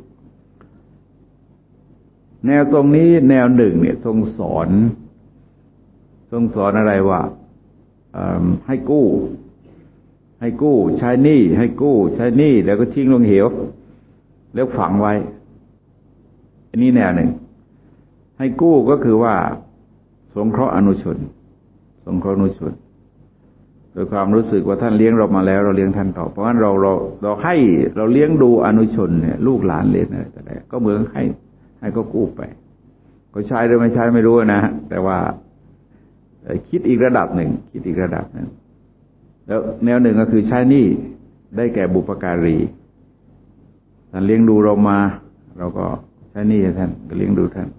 แนวตรงนี้แนวหนึ่งเนี่ยทรงสอนทรงสอนอะไรว่าให้กู้ให้กู้ใช้หนี้ให้กู้ใช้หนี้แล้วก็ทิ้งลงเหวแล้วฝังไว้อันนี้แนวหนึ่งให้กู้ก็คือว่าสงเคราะห์อนุชนสงเคราะห์อนุชนโดยความรู้สึกว่าท่านเลี้ยงเรามาแล้วเราเลี้ยงท่านต่อเพราะฉะนั้นเราเราเราให้เราเลี้ยงดูอนุชนเนี่ยลูกหลานเลี้ยงอะไรก็ได้ก็เหมือนให้ให้ก็กู้ไปก็ใช้หรือไม่ใช้ไม่รู้นะแต่ว่าคิดอีกระดับหนึ่งคิดอีกระดับหนึ่งแล้วแนวหนึ่งก็คือใช้หนี้ได้แก่บุปการีท่านเลี้ยงดูเรามาเราก็ใช้หนี้ให้ท่านก็เลี้ยงดูท่าน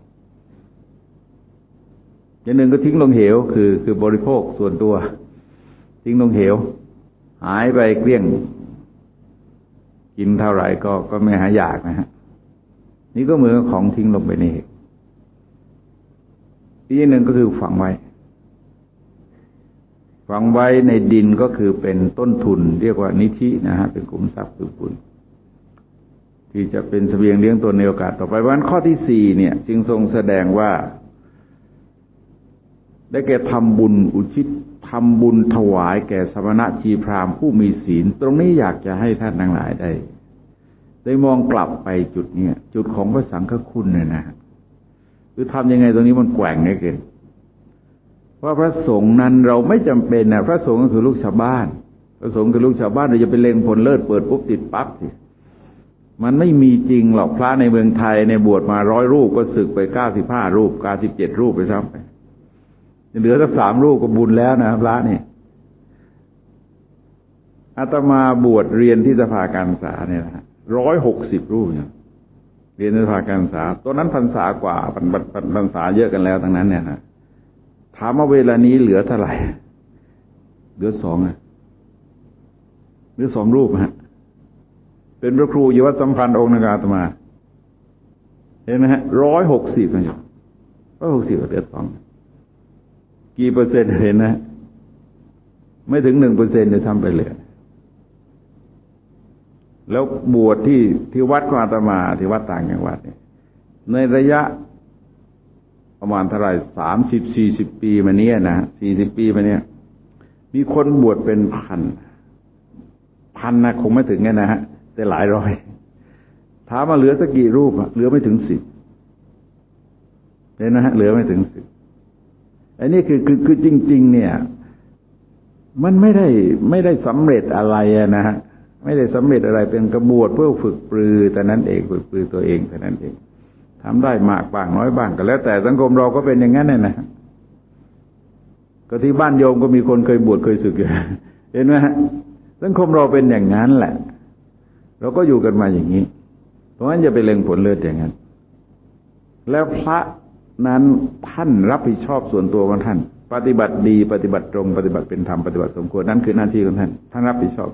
อย่างหนึ่งก็ทิ้งลงเหวคือคือบริโภคส่วนตัวทิ้งลงเหวหายไปเกลี้ยงกินเท่าไหร่ก็ก็ไม่หายอยากนะฮะนี่ก็เหมือนของทิ้งลงไปในเหวอีกหนึ่งก็คือฝังไว้ฝังไว้ในดินก็คือเป็นต้นทุนเรียกว่านิธินะฮะเป็นขุมทรัพย์คือบุญที่จะเป็นเสบียงเลี้ยงตัวในโอกาสต่อไปวันข้อที่สี่เนี่ยจึงทรงแสดงว่าได้แก่ทำบุญอุทิศทำบุญถวายแก่สมณะชีพราหมณ์ผู้มีศีลตรงนี้อยากจะให้ท่านทั้งหลายได้ได้มองกลับไปจุดเนี้ยจุดของพระสังฆคุณเนี่ยนะคือทำยังไงตรงนี้มันแกว่งได้เกินว่าพระสงฆ์นั้นเราไม่จำเป็นนะพระสงฆ์ก็คือลูกชาวบ้านพระสงฆ์คือลูกชาวบ้านเราจะไปเล็งผลเลิศเปิดปุ๊บติดปั๊บสิมันไม่มีจริงหรอกพระในเมืองไทยในบวชมาร้อยรูปก็สึกไปเก้าสิบห้ารูปเก้าสิบเจ็ดรูปไปซ้ำไปเหลือสักสามรูปก็บุญแล้วนะพระนี่อาตมาบวชเรียนที่สภาการศึกษาเนี่ยนะร้อยหกสิบรูปเนี่ยเรียนในสภาการศึกษาตัวนั้นพรรษากว่าพรรษาเยอะกันแล้วทั้งนั้นเนี่ยนะถามว่าเวลานี้เหลือเท่าไหร่เหลือสองอ่ะเหลือสองรูปฮะเป็นพระครูอยู่วัดสัมพันธ์องค์นึงอาตมาเห็นไหมฮะร้อยหกสิบนะโยมร้อยหกสิบเดือนสองกี่เปอร์เซ็นต์เห็นนะไม่ถึงหนึ่งเปอร์เซ็นต์จะทำไปเลยแล้วบวชที่ที่วัดของอาตมาที่วัดต่างจังหวัดเนี่ยในระยะประมาณเท่าไหร่สามสิบสี่สิบปีมาเนี้ยนะสี่สิบปีมาเนี้ยมีคนบวชเป็นพันพันนะคงไม่ถึงไงนะฮะแต่หลายร้อยถามมาเหลือสักกี่รูปอะเหลือไม่ถึงสิบเห็นนะฮะเหลือไม่ถึงสิบอันนี้คือคือคือจริงๆเนี่ยมันไม่ได้ไม่ได้สำเร็จอะไรนะฮะไม่ได้สำเร็จอะไรเป็นกระบวดเพื่อฝึกปรือแต่นั้นเองฝึกปรือตัวเองแต่นั้นเองทำได้มากบ้างน้อยบ้างก็แล้วแต่สังคมเราก็เป็นอย่างนั้นน่ะนะก็ที่บ้านโยมก็มีคนเคยบวชเคยสึกอยู่เห็นไหมฮะสังคมเราเป็นอย่างนั้นแหละเราก็อยู่กันมาอย่างนี้เพราะฉะนั้นอย่าไปเล็งผลเลิศอย่างนั้นแล้วพระนั้นท่านรับผิดชอบส่วนตัวของท่านปฏิบัติดีปฏิบัติตรงปฏิบัติเป็นธรรมปฏิบัติสมควรนั่นคือหน้าที่ของท่านท่านรับผิดชอบ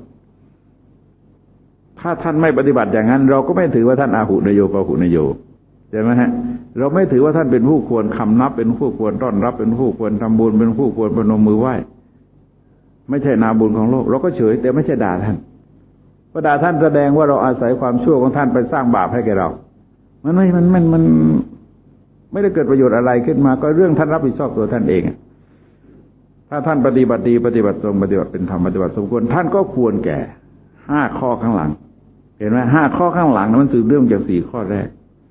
ถ้าท่านไม่ปฏิบัติอย่างนั้นเราก็ไม่ถือว่าท่านอาหุนโยปหุนโยใช่ไหมฮะเราไม่ถือว่าท่านเป็นผู้ควรคำนับเป็นผู้ควรต้อนรับเป็นผู้ควรทำบุญเป็นผู้ควรประนมมือไหว้ไม่ใช่นาบุญของโลกเราก็เฉยแต่ไม่ใช่ด่าท่านเพราะด่าท่านแสดงว่าเราอาศัยความชั่วของท่านไปสร้างบาปให้แก่เรามันไม่มันมันมันไม่ได้เกิดประโยชน์อะไรขึ้นมาก็เรื่องท่านรับผิดชอบตัวท่านเองถ้าท่านปฏิบัติดีปฏิบัติตรงปฏิบัติเป็นธรรมปฏิบัติสมควรท่านก็ควรแก่ห้าข้อข้างหลังเห็นไหมห้าข้อข้างหลังนั้นมันสืบเรื่องจากสี่ข้อแรก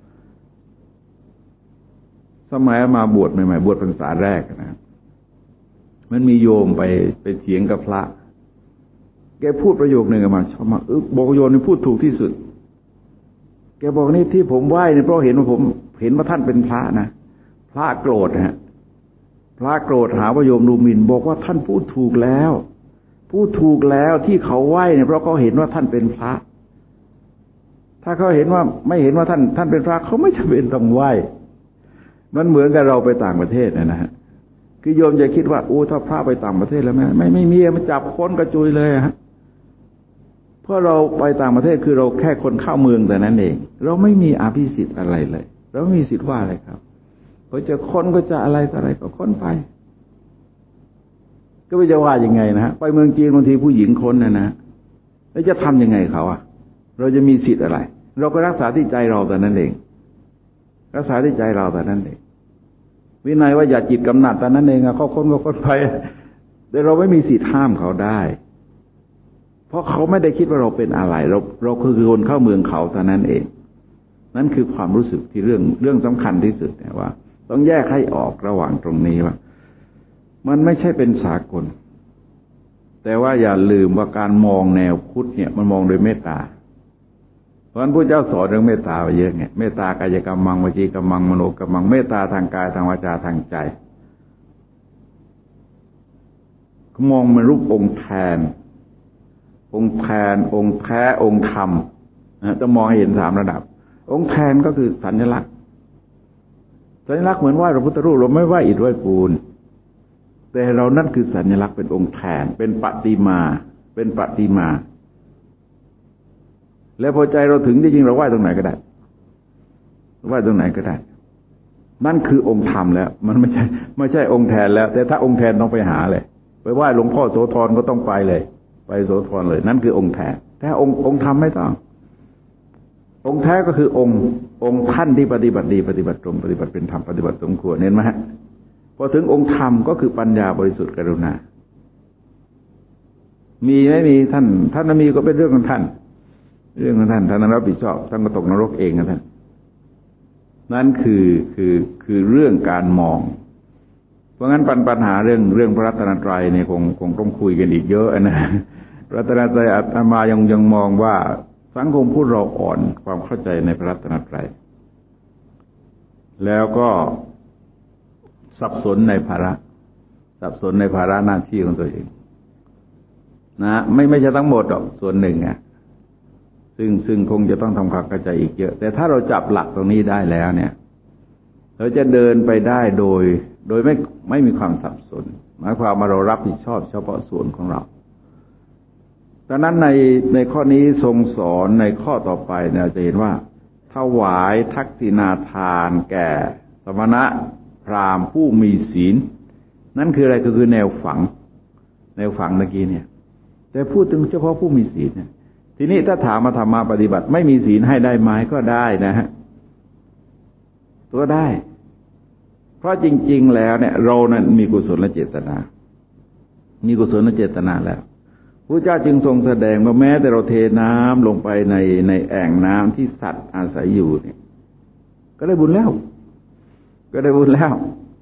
สมัยมาบวชใหม่ๆบวชพรรษาแรกนะมันมีโยมไปไปเถียงกับพระแกพูดประโยคนึงออกมาชอบมาเออบอกโยมนี่พูดถูกที่สุดแกบอกนี่ที่ผมไหว้เนี่ยเพราะเห็นว่าผมเห็นว่าท่านเป็นพระนะพระโกรธฮะพระโกรธหาว่าโยมดูหมิ่นบอกว่าท่านพูดถูกแล้วพูดถูกแล้วที่เขาไหว้เนี่ยเพราะเขาเห็นว่าท่านเป็นพระถ้าเขาเห็นว่าไม่เห็นว่าท่านท่านเป็นพระเขาไม่จำเป็นต้องไหว้มันเหมือนกับเราไปต่างประเทศนะฮะคือโยมจะคิดว่าโอ้ถ้าพระไปต่างประเทศแล้วไม่ไม่ไม่มีมันจับค้นกระจุยเลยฮะเพราะเราไปต่างประเทศคือเราแค่คนเข้าเมืองแต่นั้นเองเราไม่มีอภิสิทธิ์อะไรเลยเราไม่มีสิทธิ์ว่าอะไรครับเขาจะค้นก็จะอะไรต่ออะไรก็ค้นไปก็ไม่จะว่ายังไงนะฮะไปเมืองจีนบางทีผู้หญิงค้นนะนะแล้วจะทำยังไงเขาอ่ะเราจะมีสิทธิ์อะไรเราก็รักษาที่ใจเราแต่นั้นเองรักษาที่ใจเราแต่นั้นเองวินัยว่าอย่าจิตกำหนัดแต่นั้นเองอะเขาค้นก็ค้นไปแต่เราไม่มีสิทธิ์ห้ามเขาได้เพราะเขาไม่ได้คิดว่าเราเป็นอะไรเราเราคือคนเข้าเมืองเขาแต่นั้นเองนั่นคือความรู้สึกที่เรื่องเรื่องสำคัญที่สุดเนี่ยว่าต้องแยกให้ออกระหว่างตรงนี้ว่ามันไม่ใช่เป็นสากลแต่ว่าอย่าลืมว่าการมองแนวพุทธเนี่ยมันมองโดยเมตตาเพราะฉะนั้นพระเจ้าสอนเรื่องเมตตาไปเยอะไงเมตตากายกรรมังวจีกรรมังมโนกรรมังเมตตาทางกายทางวาจาทางใจมองมันรูปองค์แทนองค์แทนองค์แท้องค์ธรรมนะต้องมองให้เห็นสามระดับองค์แทนก็คือสัญลักษณ์สัญลักษณ์เหมือนไหว้พระพุทธรูปเราไม่ไหว้อิฐไหว้ปูนแต่เรานั่นคือสัญลักษณ์เป็นองค์แทนเป็นปฏิมาเป็นปฏิมาแล้วพอใจเราถึงจริงๆเราไหว้ตรงไหนก็ได้ไหว้ตรงไหนก็ได้นั่นคือองค์ธรรมแล้วมันไม่ใช่ไม่ใช่องค์แทนแล้วแต่ถ้าองค์แทนต้องไปหาเลยไปไหว้หลวงพ่อโสธรก็ต้องไปเลยไปโสธรเลยนั่นคือองค์แทนแต่องค์องค์ธรรมไม่ต้ององค์แท้ก็คือองค์องค์ท่านที่ปฏิบัติดีปฏิบัติตรงปฏิบัติเป็นธรรมปฏิบัติสมควรเห็นไหมฮะพอถึงองค์ธรรมก็คือปัญญาบริสุทธิ์กรุณามีไม่มีท่านท่านมีก็เป็นเรื่องของท่านเรื่องของท่านท่านรับผิดชอบท่านก็ตกนรกเองนะท่านนั่นคือคือคือเรื่องการมองเพราะงั้นปัญปัญหาเรื่องเรื่องพระรัตนตรัยเนี่ยคงคงต้องคุยกันอีกเยอะนะพระรัตนตรัยอาตมายังยังมองว่าสังคมพูดเราอ่อนความเข้าใจในพระรัตนตรัยแล้วก็สับสนในภาระสับสนในภาระหน้าที่ของตัวเองนะไม่ไม่ใช่ทั้งหมดหรอกส่วนหนึ่งอ่ะซึ่งซึ่งคงจะต้องทำความเข้าใจอีกเยอะแต่ถ้าเราจับหลักตรงนี้ได้แล้วเนี่ยเราจะเดินไปได้โดยโดยไม่ไม่มีความสับสนหมายความว่าเรารับผิดชอบเฉพาะส่วนของเรา แต่ดังนั้นในในข้อนี้ทรงสอนในข้อต่อไปเนี่ยจะเห็นว่าถวายทักษิณาทานแก่สมณะพราหมณ์ผู้มีศีลนั่นคืออะไรก็คือแนวฝังแนวฝังเมื่อกี้เนี่ยแต่พูดถึงเฉพาะผู้มีศีลเนี่ยทีนี้ถ้าถามมาธรรมะปฏิบัติไม่มีศีลให้ได้ไหมก็ได้นะฮะก็ได้เพราะจริงๆแล้วเนี่ยเรานั้นมีกุศลเจตนามีกุศลเจตนาแล้วพระเจ้าจึงทรงแสดงว่าแม้แต่เราเทน้ำลงไปในในแอ่งน้ำที่สัตว์อาศัยอยู่เนี่ยก็ได้บุญแล้วก็ได้บุญแล้ว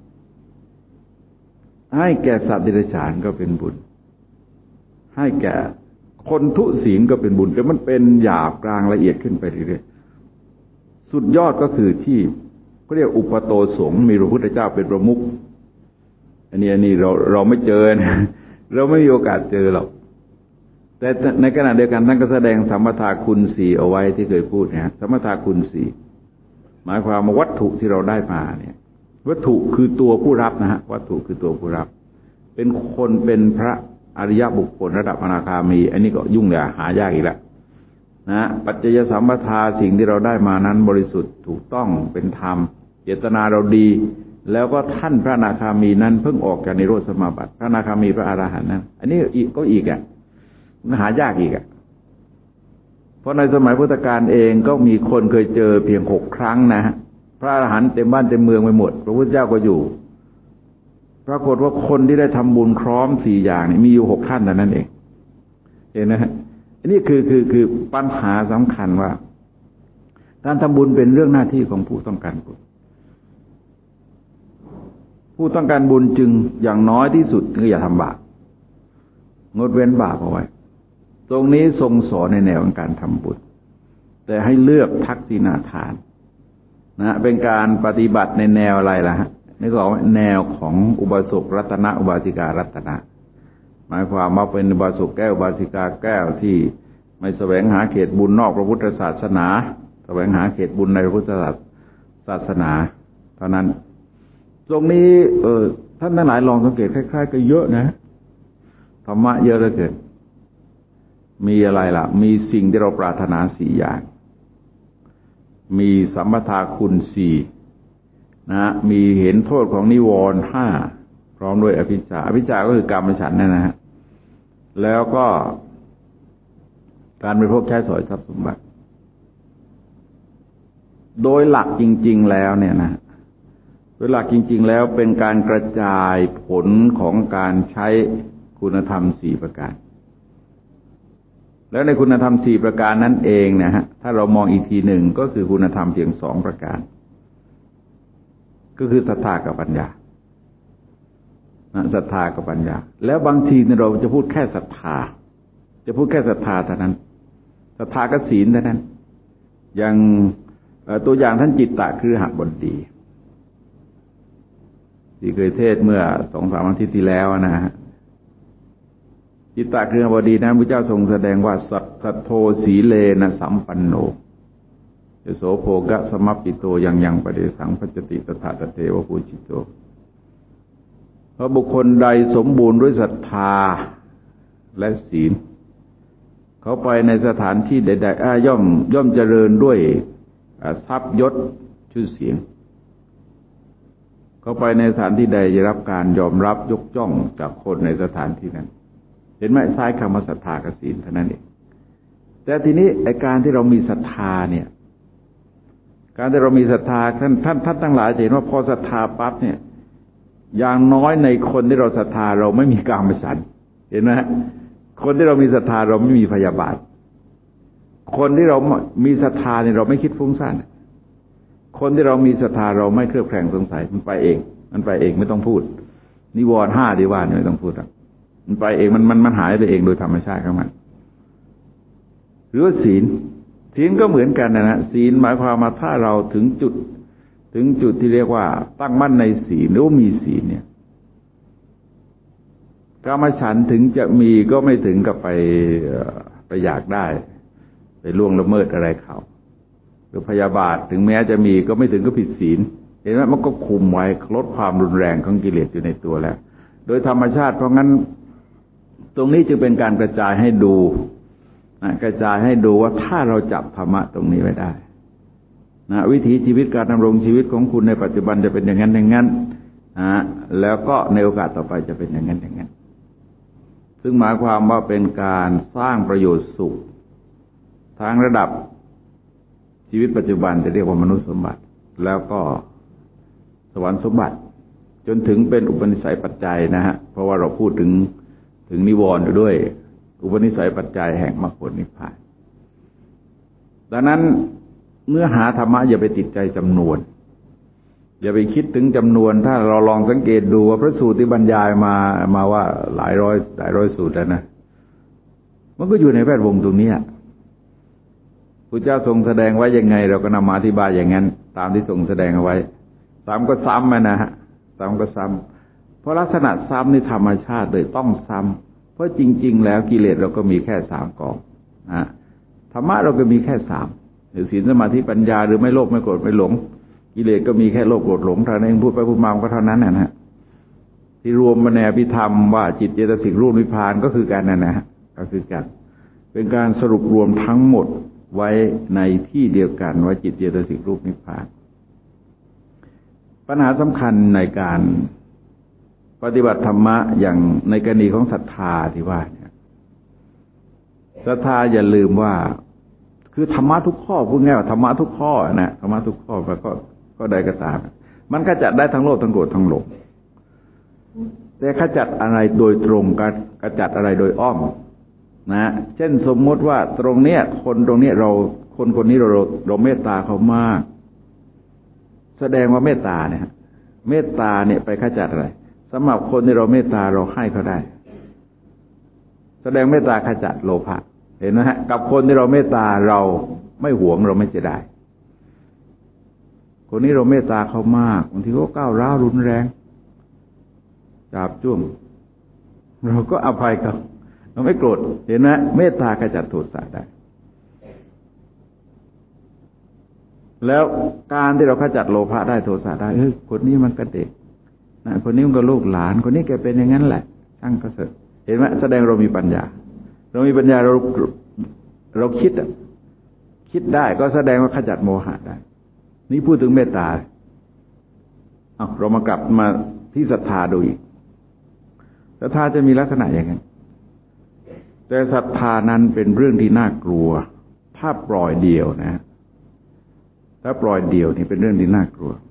ให้แก่สัตว์เดรัจฉานก็เป็นบุญให้แก่คนทุศีลก็เป็นบุญแต่มันเป็นหยาบกลางละเอียดขึ้นไปเรื่อยๆสุดยอดก็คือที่เขาเรียกอุปโตสงฆ์มีพระพุทธเจ้าเป็นประมุขอันนี้อันนี้เราเราไม่เจอนะเราไม่มีโอกาสเจอหรอกแต่ในขณะเดียวกันท่านก็แสดงสัมปทาคุณสี่เอาไว้ที่เคยพูดนะสัมปทาคุณสี่หมายความว่าวัตถุที่เราได้มาเนี่ยวัตถุคือตัวผู้รับนะฮะวัตถุคือตัวผู้รับเป็นคนเป็นพระอริยบุคคลระดับอนาคามีอันนี้ก็ยุ่งเลยหายากอีกแล้วนะปัจจัยสัมปทาสิ่งที่เราได้มานั้นบริสุทธิ์ถูกต้องเป็นธรรมเจตนาเราดีแล้วก็ท่านพระอนาคามีนั้นเพิ่งออกจากนิโรธสมาบัติพระอนาคามีพระอรหันต์นั้นอันนี้อีกก็อีกอ่ะหายากอีกอ่ะเพราะในสมัยพุทธกาลเองก็มีคนเคยเจอเพียงหกครั้งนะฮะพระอรหันต์เต็มบ้านเต็มเมืองไปหมดพระพุทธเจ้าก็อยู่ปรากฏว่าคนที่ได้ทำบุญพร้อมสี่อย่างนี่มีอยู่หกท่านเท่านั้นเองเห็นไหมฮะอันนี้คือคือคือปัญหาสำคัญว่าการทำบุญเป็นเรื่องหน้าที่ของผู้ต้องการบุญผู้ต้องการบุญจึงอย่างน้อยที่สุดคืออย่าทำบาปงดเว้นบาปเอาไว้ตรงนี้ทรงสอนในแนวของการทำบุญแต่ให้เลือกทักษิณาทานนะเป็นการปฏิบัติในแนวอะไรล่ะฮะนี่ก็ว่าแนวของอุบาสกรัตนะอุบาสิการัตนะหมายความว่าเป็นอุบาสกแก้วอุบาสิกาแก้วที่ไม่แสวงหาเขตบุญนอกพระพุทธศาสนาแสวงหาเขตบุญในพระพุทธศาสนาเท่านั้นตรงนี้เออท่านทั้งหลายลองสังเกตคล้ายๆก็เยอะนะธรรมะเยอะเหลือเกินมีอะไรล่ะมีสิ่งที่เราปรารถนาสี่อย่างมีสัมปทาคุณสี่นะมีเห็นโทษของนิวรณ์ห้าพร้อมด้วยอภิชฌาอภิชฌาก็คือกามฉันท์นั่นนะฮะแล้วก็การบริโภคใช้สอยทรัพย์สมบัติโดยหลักจริงๆแล้วเนี่ยนะโดยหลักจริงๆแล้วเป็นการกระจายผลของการใช้คุณธรรมสี่ประการแล้วในคุณธรรมสี่ประการนั้นเองนะฮะถ้าเรามองอีกทีหนึ่งก็คือคุณธรรมเพียงสองประการก็คือศรัทธากับปัญญาศรัทธากับปัญญาแล้วบางทีเราจะพูดแค่ศรัทธาจะพูดแค่ศรัทธาเท่านั้นศรัทธากับศีลเท่านั้นอย่างตัวอย่างท่านจิตตะคือหบดีที่เคยเทศเมื่อสองสามอาทิตย์ที่แล้วนะฮะจิตตะคือหบดีนั้นพระเจ้าทรงแสดงว่าสัทโธสีเลนะสัมปันโนยโสโภกะสมัปปิโตยังยังปะเดสังปัจจติตถาตเทวปูจิโตเพราะบุคคลใดสมบูรณ์ด้วยศรัทธาและศีลเขาไปในสถานที่ใดๆอ้าย่อมย่อมเจริญด้วยทรัพย์ยศชื่อเสียงเขาไปในสถานที่ใดจะรับการยอมรับยกย่องจากคนในสถานที่นั้นเห็นไหมใช้คำว่าศรัทธากับศีลเท่านั้นเองแต่ทีนี้ไอ้การที่เรามีศรัทธาเนี่ยการที่เรามีศรัทธาท่านท่านท่านทั้งหลายเห็นว่าพอศรัทธาปั๊บเนี่ยอย่างน้อยในคนที่เราศรัทธาเราไม่มีกามฉันท์เห็นไหมคนที่เรามีศรัทธาเราไม่มีพยาบาทคนที่เรามีศรัทธาเนี่ยเราไม่คิดฟุ้งซ่านคนที่เรามีศรัทธาเราไม่เครือบแคลงสงสัยมันไปเองมันไปเองไม่ต้องพูดนิวรณ์ห้าดีว่าไม่ต้องพูดมันไปเองมันมันมันหายไปเองโดยธรรมชาติของมันหรือว่าศีลศีลก็เหมือนกันนะฮะศีลหมายความว่าถ้าเราถึงจุดถึงจุดที่เรียกว่าตั้งมั่นในศีลหรือว่ามีศีลเนี่ยกามฉันท์ถึงจะมีก็ไม่ถึงกับไปไปอยากได้ไปล่วงละเมิดอะไรเขาหรือพยาบาทถึงแม้จะมีก็ไม่ถึงกับผิดศีลเห็นไหมมันก็คุมไว้ลดความรุนแรงของกิเลสอยู่ในตัวแล้วโดยธรรมชาติเพราะงั้นตรงนี้จึงเป็นการกระจายให้ดูนะกระจายให้ดูว่าถ้าเราจับธรรมะตรงนี้ไว้ได้นะวิถีชีวิตการดำรงชีวิตของคุณในปัจจุบันจะเป็นอย่างนั้นอย่างนั้นนะแล้วก็ในโอกาสต่อไปจะเป็นอย่างนั้นอย่างนั้นซึ่งหมายความว่าเป็นการสร้างประโยชน์สุขทางระดับชีวิตปัจจุบันจะเรียกว่ามนุษย์สมบัติแล้วก็สวรรค์สมบัติจนถึงเป็นอุปนิสัยปัจจัยนะฮะเพราะว่าเราพูดถึงถึงนิวรณ์ด้วยอุปนิสัยปัจจัยแห่งมรรคผลนิพพานดังนั้นเนื้อหาธรรมะอย่าไปติดใจจำนวนอย่าไปคิดถึงจำนวนถ้าเราลองสังเกตดูว่าพระสูตรที่บรรยายมามาว่าหลายร้อยหลายร้อยสูตรแล้วนะมันก็อยู่ในแวดวงตรงนี้พระเจ้าทรงแสดงไว้ยังไงเราก็นำมาอธิบายอย่างนั้นตามที่ทรงแสดงเอาไว้ซ้ำก็ซ้ำนะฮะซ้ำก็ซ้ำเพราะลักษณะซ้ำในธรรมชาติเลยต้องซ้ำเพราะจริงๆแล้วกิเลสเราก็มีแค่สามกองนะธรรมะเราก็มีแค่สามหรือศีลสมาธิปัญญาหรือไม่โลภไม่โกรธไม่หลงกิเลสก็มีแค่โลภโกรธหลงเท่านั้นเองพูดไปพูดมาก็เท่านั้นนะฮะที่รวมมาในอภิธรรมว่าจิตเจตสิกรูปนิพพานก็คือการนั่นนะฮะก็คือการเป็นการสรุปรวมทั้งหมดไว้ในที่เดียวกันว่าจิตเจตสิกรูปนิพพานปัญหาสำคัญในการปฏิบัติธรรมะอย่างในกรณีของศรัทธาที่ว่าเนี่ยศรัทธาอย่าลืมว่าคือธรรมะทุกข้อพูดง่ายว่าธรรมะทุกข้อนะธรรมะทุกข้อแล้วก็ก็ได้ก็ตามมันขจัดได้ทั้งโลภทั้งโกรธทั้งหลงแต่ขจัดอะไรโดยตรงกับขจัดอะไรโดยอ้อมนะเช่นสมมติว่าตรงเนี้ยคนตรงเนี้ยเราคนคนนี้เราเราเมตตาเขามากแสดงว่าเมตตาเนี่ยเมตตาเนี่ยไปขจัดอะไรสำหรับคนที่เราเมตตาเราให้เขาได้แสดงเมตตาขจัดโลภะเห็นไหมฮะกับคนที่เราเมตตาเราไม่หวงเราไม่เสียดายคนนี้เราเมตตาเขามากบางทีเขาก้าวร้าวรุนแรงจาบจ้วงเราก็อภัยเขาเราไม่โกรธเห็นไหมเมตตาขจัดโทสะได้แล้วการที่เราขจัดโลภะได้โทสะได้เฮ้ยคนนี้มันก็เด็กนะคนนี้มันก็ลูกหลานคนนี้แกเป็นอย่างนั้นแหละช่างก็เถอะเห็นไหมแสดงเรามีปัญญาเรามีปัญญาเราเราคิดอ่ะคิดได้ก็แสดงว่าขจัดโมหะได้นี่พูดถึงเมตตาเอาเรามากลับมาที่ศรัทธาดูอีกศรัทธาจะมีลักษณะอย่างนั้นแต่ศรัทธานั้นเป็นเรื่องที่น่ากลัวถ้าปล่อยเดียวนะถ้าปล่อยเดียวนี่เป็นเรื่องที่น่ากลัว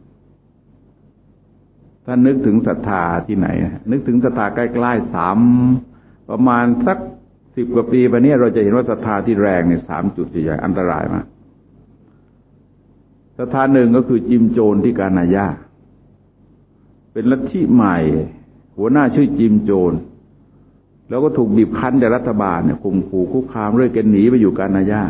ถ้านึกถึงศรัทธาที่ไหนนึกถึงศรัทธาใกล้ๆสามประมาณสักสิบกว่าปีไปนี้เราจะเห็นว่าศรัทธาที่แรงเนี่ยสามจุดใหญ่ๆอันตรายมากศรัทธาหนึ่งก็คือจิมโจรที่กานาย่าเป็นลัทธิใหม่หัวหน้าชื่อจิมโจรแล้วก็ถูกบีบคั้นจากรัฐบาลเนี่ยข่มขู่คุกคามเรื่อยแกหนีไปอยู่กานาย่า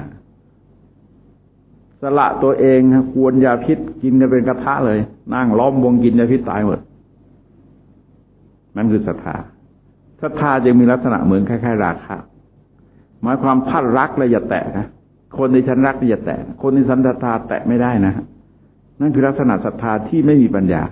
สละตัวเองครับกวนยาพิษกินกันเป็นกระทะเลยนั่งล้อมวงกินยาพิษตายหมดนั่นคือศรัทธาศรัทธาจะมีลักษณะเหมือนคล้ายๆราคะหมายความถ้ารักแล้วอย่าแตะนะคนที่ฉันรักอย่าแตะคนที่ฉันศรัทธาแตะไม่ได้นะนั่นคือลักษณะศรัทธาที่ไม่มีปัญญา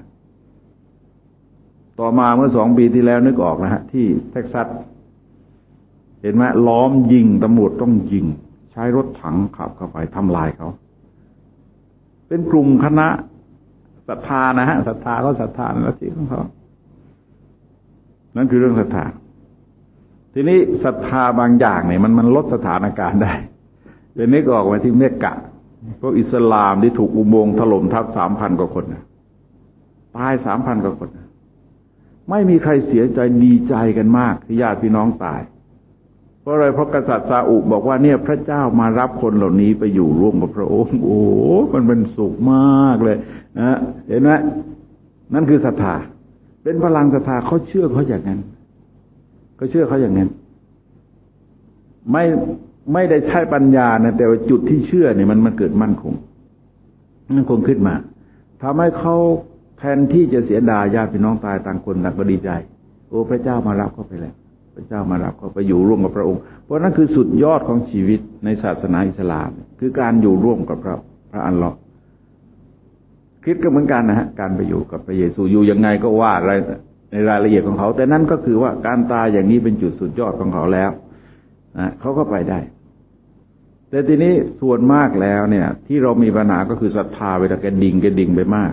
ต่อมาเมื่อสองปีที่แล้วนึกออกนะฮะที่เท็กซัสเห็นไหมล้อมยิงตำรวจต้องยิงใช้รถถังขับเข้าไปทำลายเขาเป็นกลุ่มคณะศรัทธานะฮะศรัทธาเขาศรัทธาแล้วที่ของเขานั่นคือเรื่องศรัทธาทีนี้ศรัทธาบางอย่างเนี่ยมันมันลดสถานการณ์ได้เลยนึกออกมาที่เมกะพวกอิสลามที่ถูกอุโมงค์ถล่มทับสามพันกว่าคนตายสามพันกว่าคนไม่มีใครเสียใจดีใจกันมากที่ญาติพี่น้องตายเพราะอะไรเพราะกษัตริย์ซาอุบอกว่าเนี่ยพระเจ้ามารับคนเหล่านี้ไปอยู่ร่วมกับพระองค์โอ้มันเป็นสุขมากเลยนะเห็นไหมนั่นคือศรัทธาเป็นพลังศรัทธาเขาเชื่อเขาอย่างนั้นเขาเชื่อเขาอย่างนั้นไม่ไม่ได้ใช้ปัญญานะแต่ว่าจุดที่เชื่อเนี่ยมันมันเกิดมั่นคงมั่นคงขึ้นมาทำให้เขาแทนที่จะเสียดายญาติพี่น้องตายต่างคนต่างก็ดีใจโอ้พระเจ้ามารับเขาไปแล้วพระเจ้ามารับเขาไปอยู่ร่วมกับพระองค์เพราะนั่นคือสุดยอดของชีวิตในศาสนาอิสลามคือการอยู่ร่วมกับพระพระอัลเลาะห์คิดก็เหมือนกันนะฮะการไปอยู่กับพระเยซูอยู่ยังไงก็ว่าอะไรในรายละเอียดของเขาแต่นั่นก็คือว่าการตายอย่างนี้เป็นจุดสุดยอดของเขาแล้วนะเขาก็ไปได้แต่ทีนี้ส่วนมากแล้วเนี่ยที่เรามีปัญหาก็คือศรัทธาเวลาแกดิ่งแกดิ่งไปมาก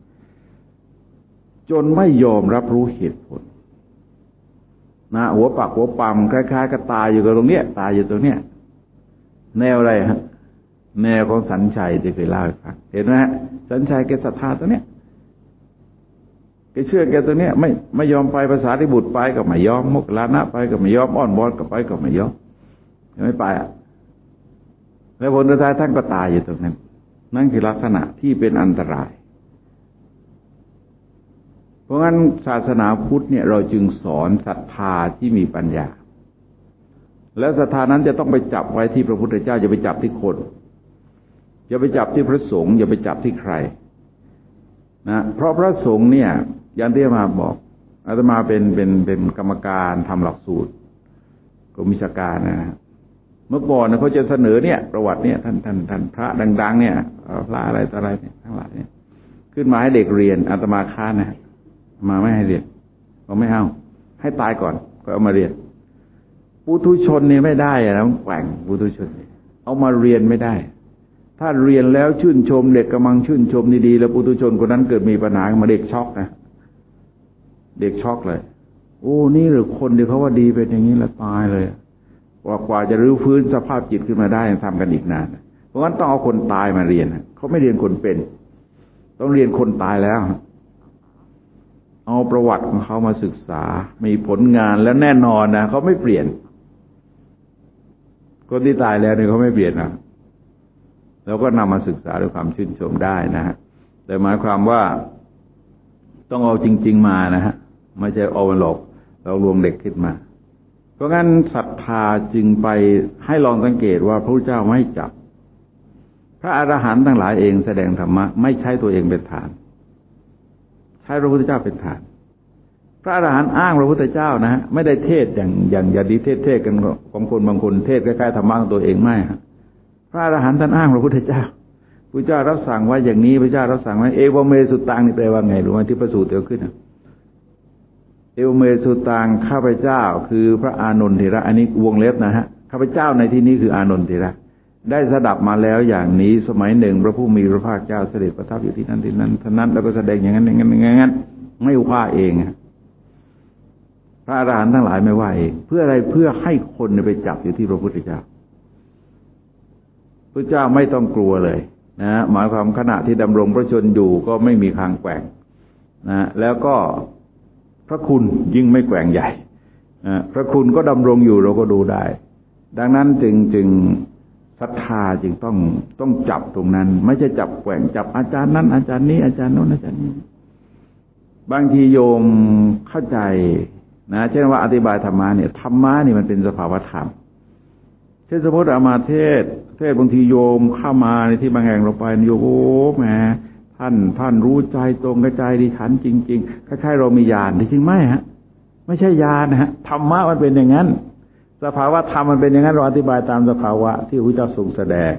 จนไม่ยอมรับรู้เหตุผลนะหัวปักหัวปั๊มคล้ายๆกับตายอยู่กับตรงเนี้ยตายอยู่ตรงเนี้ยแนวอะไรฮะแนวของสัญชัยที่เคยเล่าให้ฟังเห็นไหมฮะสัญชัยแกศรัทธาตัวเนี้ยแกเชื่อแกตัวเนี้ยไม่ไม่ยอมไปภาษาที่บุตรไปก็ไม่ยอมมกลานะไปก็ไม่ยอมอ้อนวอนก็ไปก็ไม่ยอมไม่ไปอ่ะแล้วผลสุดท้ายท่านก็ตายอยู่ตรงนั้นนั่นคือลักษณะที่เป็นอันตรายเพราะงั้นศาสนาพุทธเนี่ยเราจึงสอนศรัทธาที่มีปัญญาแล้วศรัทธานั้นจะต้องไปจับไว้ที่พระพุทธเจ้าอย่าไปจับที่คนอย่าไปจับที่พระสงฆ์อย่าไปจับที่ใครนะเพราะพระสงฆ์เนี่ยอย่างที่อาตมาบอกอาตมาเป็นเป็นเป็นกรรมการทำหลักสูตรกรมวิชาการนะเมื่อก่อนเขาจะเสนอเนี่ยประวัติเนี่ยท่านท่านท่านพระดังๆเนี่ยพระอะไรต่ออะไรเนี่ยทั้งหลายเนี่ยขึ้นมาให้เด็กเรียนอาตมาค้านนะมาไม่ให้เรียนเราไม่เอาให้ตายก่อนก็เอามาเรียนปุถุชนเนี่ยไม่ได้อะนะแกว่งปุถุชนเอามาเรียนไม่ได้ถ้าเรียนแล้วชื่นชมเด็กกำลังชื่นชมดีๆแล้วปุถุชนคนนั้นเกิดมีปัญหามาเด็กช็อกนะเด็กช็อกเลยโอ้นี่หรือคนที่เขาว่าดีเป็นอย่างนี้แล้วตายเลยกว่ากว่าจะรื้อฟื้นสภาพจิตขึ้นมาได้ทำกันอีกนานเพราะงั้นต้องเอาคนตายมาเรียนเขาไม่เรียนคนเป็นต้องเรียนคนตายแล้วเอาประวัติของเขามาศึกษามีผลงานแล้วแน่นอนนะเขาไม่เปลี่ยนคนที่ตายแล้วเนี่ยเขาไม่เปลี่ยนนะเราก็นำมาศึกษาด้วยความชื่นชมได้นะฮะแต่หมายความว่าต้องเอาจริงๆมานะฮะไม่ใช่เอาหลอกเราลวงเด็กขึ้นมาเพราะงั้นศรัทธาจึงไปให้ลองสังเกตว่าพระพุทธเจ้าไม่จับพระอรหันต์ทั้งหลายเองแสดงธรรมะไม่ใช่ตัวเองเป็นฐานใช้พระพุทธเจ้าเป็นฐานพระอรหันต์อ้างพระพุทธเจ้านะฮะไม่ได้เทศอย่างอย่างอย่าดีเทศเทศกันของคนบางคนเทศใกล้ๆธรรมะของตัวเองไม่ฮะพระอรหันต์ท่านอ้างพระพุทธเจ้าพระเจ้ารับสั่งไว้อย่างนี้พระเจ้ารับสั่งไว้เอวเมสุตังนี่แปลว่าไงรู้ไหมที่ประสูติเกิดขึ้นเอวเมสุตังข้าพเจ้าคือพระอานนท์เถระอันนี้วงเล็บนะฮะข้าพเจ้าในที่นี้คืออานนท์เถระได้สดับมาแล้วอย่างนี้สมัยหนึ่งพระผู้มีพระภาคเจ้าเสด็จประทับอยู่ที่นั่นที่นั้นท่านั้นแล้วก็แสดงอย่างนั้นอย่างนั้นอย่างนั้นไม่ว่าเองพระอรหันต์ทั้งหลายไม่ว่าเองเพื่ออะไรเพื่อให้คนไปจับอยู่ที่พระพุทธเจ้าพระเจ้าไม่ต้องกลัวเลยนะหมายความขณะที่ดำรงพระชนอยู่ก็ไม่มีคางแกว่งนะแล้วก็พระคุณยิ่งไม่แกว่งใหญ่นะพระคุณก็ดำรงอยู่เราก็ดูได้ดังนั้นจึงจึงศรัทธาจึงต้องต้องจับตรงนั้นไม่ใช่จับแกว่งจับอาจารย์นั้นอาจารย์นี้อาจารย์โน้นอาจารย์นี้บางทีโยมเข้าใจนะเช่นว่าอธิบายธรรมะเนี่ยธรรมะนี่มันเป็นสภาวธรรมเช่นสมมติอามาเทศเทศบางทีโยมเข้ามาในที่บางแห่งเราไปโยมโอ้แหมท่านท่านรู้ใจตรงกับใจดิฉันจริงๆคล้ายๆเรามีญาณจริงๆไม่ฮะไม่ใช่ญาณนะฮะธรรมะมันเป็นอย่างนั้นสภาวะธรรมมันเป็นอย่างนั้นเราอธิบายตามสภาวะที่พระพุทธเจ้าทรงแสดง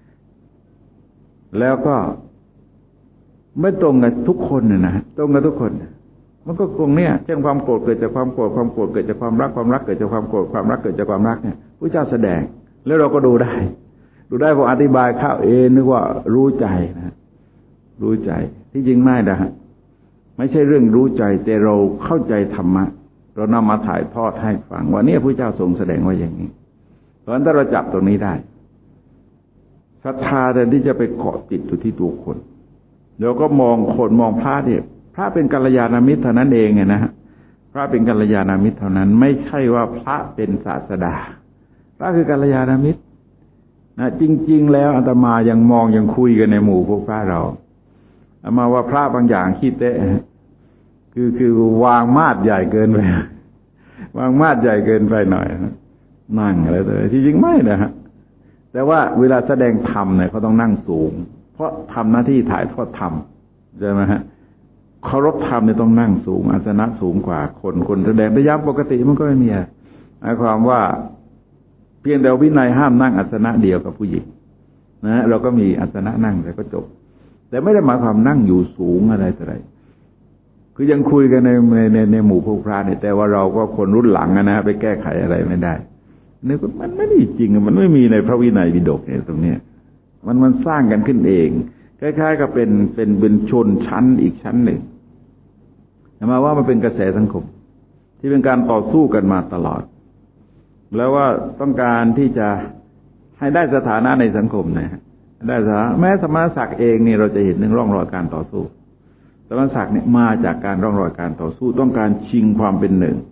แล้วก็ไม่ตรงกับทุกคนนะนะตรงกับทุกคนมันก็ตรงเนี้ยเช่นความโกรธเกิดจากความโกรธความโกรธเกิดจากความรักความรักเกิดจากความโกรธความรักเกิดจากความรักเนี่ยพระเจ้าแสดงแล้วเราก็ดูได้ดูได้พออธิบายเข้าเองนึกว่ารู้ใจนะรู้ใจที่จริงไม่นะฮะไม่ใช่เรื่องรู้ใจแต่เราเข้าใจธรรมะเรานำมาถ่ายทอดให้ฟังว่าเนี่ยพระเจ้าทรงแสดงว่าอย่างนี้เพราะฉะนั้นถ้าเราจับตรงนี้ได้ศรัทธาแทนที่จะไปเกาะติดอยู่ที่ตัวคนเราก็มองคนมองพระเนี่ยพระเป็นกัลยาณมิตรเท่านั้นเองไงนะฮะพระเป็นกัลยาณมิตรเท่านั้นไม่ใช่ว่าพระเป็นศาสดาพระคือกัลยาณมิตรนะจริงๆแล้วอาตมายังมองยังคุยกันในหมู่พวกพระเราอาตมาว่าพระบางอย่างขี้เตะคือคือวางมาดใหญ่เกินไปวางมาดใหญ่เกินไปหน่อยนั่งอะไรตัวที่จริงไม่นะฮะแต่ว่าเวลาแสดงธรรมเนี่ยเขาต้องนั่งสูงเพราะทำหน้าที่ถ่ายทอดธรรมใช่ไหมฮะเคารพธรรมเนี่ยต้องนั่งสูงอาสนะสูงกว่าคนคนแสดงพยายามปกติมันก็ไม่มีหมายความว่าเพียงแต่วินัยห้ามนั่งอาสนะเดียวกับผู้หญิงนะเราก็มีอาสนะนั่งแต่ก็จบแต่ไม่ได้หมายความนั่งอยู่สูงอะไรต่ออะไรคือยังคุยกันในในในหมู่พวกพระเนี่ยแต่ว่าเราก็คนรุ่นหลังนะไปแก้ไขอะไรไม่ได้นึกว่ามันไม่ได้จริงมันไม่มีในพระวินัยปิฎกเนี่ยตรงเนี้ยมันมันสร้างกันขึ้นเองคล้ายๆกับเป็นเป็นเป็นชนชั้นอีกชั้นหนึ่งหมายว่ามันเป็นกระแสสังคมที่เป็นการต่อสู้กันมาตลอดแล้วว่าต้องการที่จะให้ได้สถานะในสังคมนะฮะได้สถานะแม้สมณศักดิ์เองนี่เราจะเห็นหนึ่งร่องรอยการต่อสู้สมณศักดิ์เนี่ยมาจากการร่องรอยการต่อสู้ต้องการชิงความเป็นหนึ่ง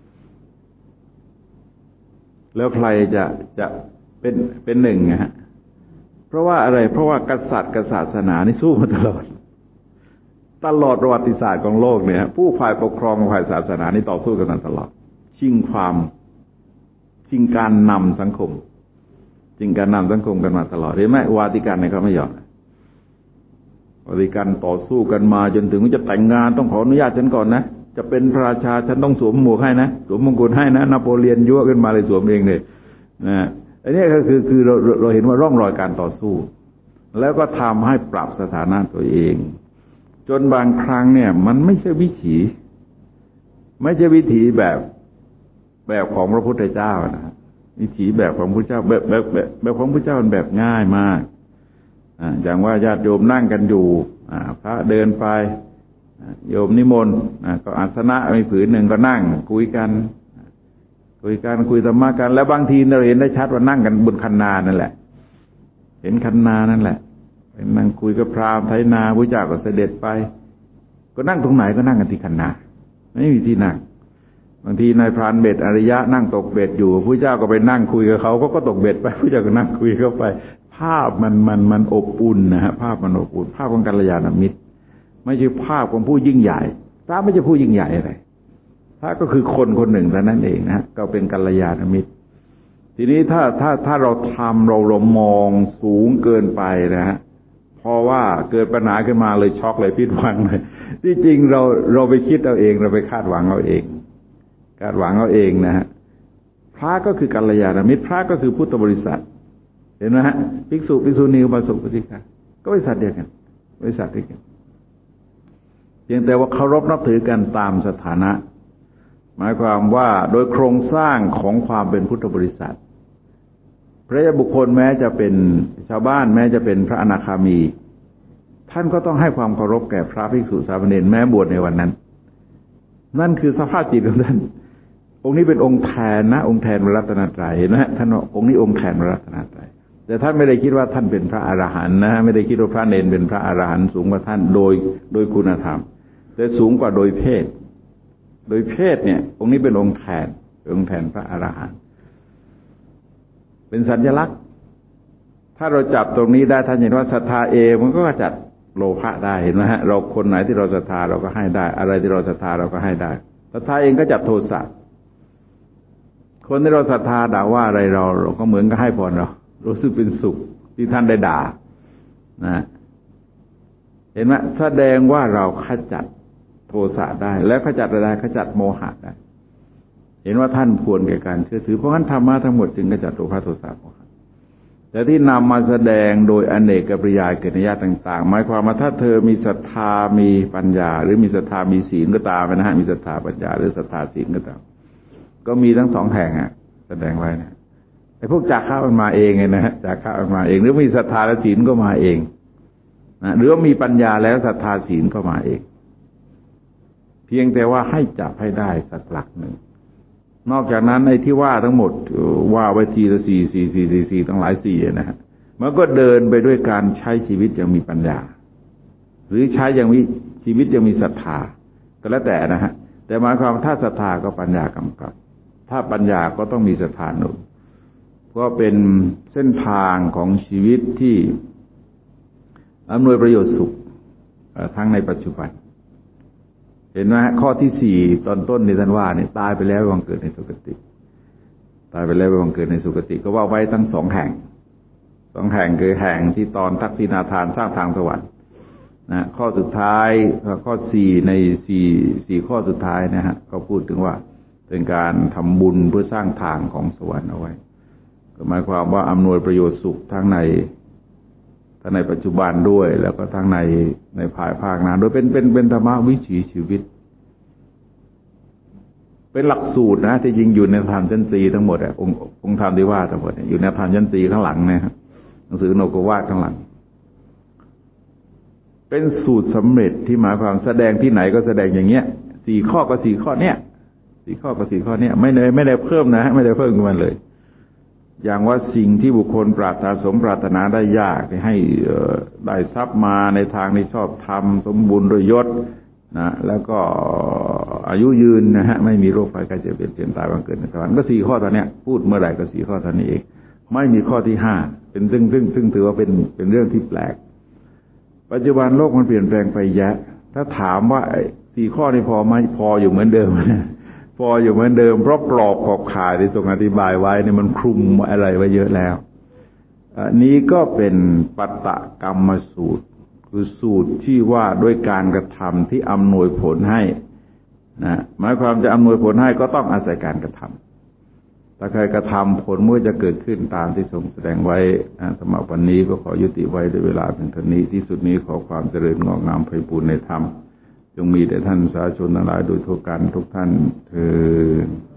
แล้วใครจะจะเป็นเป็นหนึ่งนะฮะเพราะว่าอะไรเพราะว่ากษัตริย์กับศาสนานี่สู้มาตลอดตลอดประวัติศาสตร์ของโลกเนี่ยผู้ฝ่ายปกครองฝ่ายศาสนานี่ต่อสู้กันมาตลอดชิงความชิงการนำสังคมชิงการนำสังคมกันมาตลอดเห็นไหมวาติกันเนี่ยเขาไม่ยอมวาติกันต่อสู้กันมาจนถึงจะแต่งงานต้องขออนุญาตฉันก่อนนะจะเป็นพระราชาฉันต้องสวมหมวกให้นะสวมมงกุฎให้นะนโปเลียนยั่วขึ้นมาเลยสวมเองเลยนะอันนี้ก็คือคือเราเราเห็นว่าร่องรอยการต่อสู้แล้วก็ทำให้ปรับสถานะตัวเองจนบางครั้งเนี่ยมันไม่ใช่วิถีไม่ใช่วิถีแบบแบบของพระพุทธเจ้านะวิถีแบบของพระพุทธเจ้าแบบแบบแบบแบบของพระพุทธเจ้ามันแบบง่ายมากอ่าอย่างว่าญาติโยมนั่งกันอยู่อ่าพระเดินไปโยมนิมนต์ก็อาสนะมีผืนหนึ่งก็นั่งคุยกันคุยกันคุยธรรมะกันแล้วบางทีเราเห็นได้ชัดว่านั่งกันบนคันนานั่นแหละเห็นคันนานั่นแหละเป็นนั่งคุยกับพราหมณ์ไถนาพระเจ้าก็เสด็จไปก็นั่งตรงไหนก็นั่งกันที่คันนาไม่มีที่นั่งบางทีนายพรานเบ็ดอริยะนั่งตกเบ็ดอยู่พระเจ้าก็ไปนั่งคุยกับเขาก็ก็ตกเบ็ดไปพระเจ้าก็นั่งคุยเข้าไปภาพมันมันมันอบอุ่นนะฮะภาพมันอบอุ่นภาพของกัลยาณมิตรไม่ใช่ภาพของผู้ยิ่งใหญ่พระไม่ใช่ผู้ยิ่งใหญ่อะไรพระก็คือคนคนหนึ่งเท่านั้นเองนะก็เป็นกัลยาณมิตรทีนี้ถ้าถ้าถ้าเราทำเราเรามองสูงเกินไปนะฮะเพราะว่าเกิดปัญหาขึ้นมาเลยช็อกเลยผิดหวังเลยที่จริงเราเราไปคิดเอาเองเราไปคาดหวังเอาเองคาดหวังเอาเองนะฮะพระก็คือกัลยาณมิตรพระก็คือพุทธบริษัทเห็นไหมฮะภิกษุภิกษุณีอุบาสกอุบาสิกาก็บริษัทเดียวกันบริษัทเดียวกันเพียงแต่ว่าเคารพนับถือกันตามสถานะหมายความว่าโดยโครงสร้างของความเป็นพุทธบริษัทพระยาบุคคลแม้จะเป็นชาวบ้านแม้จะเป็นพระอนาคามีท่านก็ต้องให้ความเคารพแก่พระภิกษุสามเณรแม้บวชในวันนั้นนั่นคือสภาพจิตของท่านองค์นี้เป็นองค์แทนนะองค์แทนพระรัตนตรัยเห็นไหมท่านว่าองค์นี้องค์แทนพระรัตนตรัยแต่ท่านไม่ได้คิดว่าท่านเป็นพระอรหันต์นะไม่ได้คิดว่าพระเนรเป็นพระอรหันต์สูงกว่าท่านโดยโดยคุณธรรมแต่สูงกว่าโดยเพศโดยเพศเนี่ยองค์นี้เป็นองค์แทนเป็นองค์แทนพระอรหันต์เป็นสัญลักษณ์ถ้าเราจับตรงนี้ได้ท่านเห็นว่าศรัทธาเองมันก็จัดโลภะได้เห็นไหมฮะเราคนไหนที่เราศรัทธาเราก็ให้ได้อะไรที่เราศรัทธาเราก็ให้ได้ศรัทธาเองก็จับโทสะคนที่เราศรัทธาด่าว่าอะไรเราเราก็เหมือนกับให้พรเรารู้สึกเป็นสุขที่ท่านได้ด่านะเห็นไหมแสดงว่าเราขจัดโทสะได้แล้วขจัดอะไรขจัดโมหะได้เห็นว่าท่านควรแก่การเชื่อถือเพราะฉะนั้นธรรมะทั้งหมดจึงขจัดโลภะโทสะโมหะแต่ที่นำมาแสดงโดยอเนกปริยายเกิดนิยาต่างๆหมายความว่าถ้าเธอมีศรัทธามีปัญญาหรือมีศรัทธามีศีลก็ตามนะฮะมีศรัทธาปัญญาหรือศรัทธาศีลก็ตามก็มีทั้งสองแห่งอ่ะแสดงไว้นะไอ้พวกจาคะมันมาเองไงนะฮะจาคะมันมาเองหรือมีศรัทธาและศีลก็มาเองนะหรือว่ามีปัญญาแล้วศรัทธาศีลก็มาเองเพียงแต่ว่าให้จับให้ได้สักหลักหนึ่งนอกจากนั้นไอ้ที่ว่าทั้งหมดว่าไว้ทีละสี่สี่สี่สี่สี่ทั้งหลายสี่นะฮะมันก็เดินไปด้วยการใช้ชีวิตอย่างมีปัญญาหรือใช้อย่างมีชีวิตอย่างมีศรัทธาก็แล้วแต่นะฮะแต่หมายความถ้าศรัทธาก็ปัญญากำกับถ้าปัญญาก็ต้องมีศรัทธาหนุนก็เป็นเส้นทางของชีวิตที่อำนวยประโยชน์สุขทั้งในปัจจุบันเห็นไหมข้อที่สี่ตอนต้นในท่านว่าเนี่ยตายไปแล้วบังเกิดในสุคติตายไปแล้วบังเกิดในสุคติก็ว่าไว้ทั้งสองแห่งสองแห่งคือแห่งที่ตอนทักษิณาทานสร้างทางสวรรค์นะข้อสุดท้ายข้อสี่ในสี่สี่ข้อสุดท้ายนะฮะก็พูดถึงว่าเป็นการทำบุญเพื่อสร้างทางของสวรรค์เอาไว้ก็หมายความว่าอำนวยประโยชน์สุขทั้งในทั้งในปัจจุบันด้วยแล้วก็ทั้งในในภายภาคหน้าโดยเป็นเป็นเป็นธรรมะวิถีชีวิตเป็นหลักสูตรนะที่จริงอยู่ในธรรมชั้นตรีทั้งหมดอะองค์องค์ธรรมที่ว่าทั้งหมดอยู่ในธรรมชั้นตรีข้างหลังนะครับหนังสือโนกวาทข้างหลังเป็นสูตรสำเร็จที่หมายความแสดงที่ไหนก็แสดงอย่างเงี้ยสี่ข้อก็สี่ข้อเนี้ยสี่ข้อก็สี่ข้อเนี้ยไม่ได้ไม่ได้เพิ่มนะไม่ได้เพิ่มขึ้นมาเลยอย่างว่าสิ่งที่บุคคลปรารถนาสมปรารถนาได้ยากให้ได้ทรัพย์มาในทางที่ชอบธรรมสมบูรณ์โดยยศนะแล้วก็อายุยืนนะฮะไม่มีโรคภัยไข้เจ็บเปลี่ยนเปลี่ยนตายบังเกิดในสวรรค์ก็สี่ข้อตอนเนี้ยพูดเมื่อไหร่ก็สี่ข้อตอนนี้เองไม่มีข้อที่ห้าเป็นซึ่งซึ่งซึ่งถือว่าเป็นเป็นเรื่องที่แปลกปัจจุบันโลกมันเปลี่ยนแปลงไปเยอะถ้าถามว่าสี่ข้อนี้พอไหมพออยู่เหมือนเดิมพออยู่เหมือนเดิมเพราะกรอบขอบข่ายที่ทรงอธิบายไว้เนี่ยมันคลุมอะไรไว้เยอะแล้วอันนี้ก็เป็นปัตตกรรมสูตรคือสูตรที่ว่าด้วยการกระทำที่อำนวยผลให้นะหมายความจะอำนวยผลให้ก็ต้องอาศัยการกระทำถ้าใครกระทำผลมันจะเกิดขึ้นตามที่ทรงแสดงไว้สำหรับวันนี้ก็ขอยุติไว้ด้วยเวลาเพียงเท่านี้ที่สุดนี้ขอความเจริญงอกงามไพบูลย์ในธรรมจงมีแด่ท่านสาธุชนทั้งหลายโดยทั่วกันทุกท่านเทอญ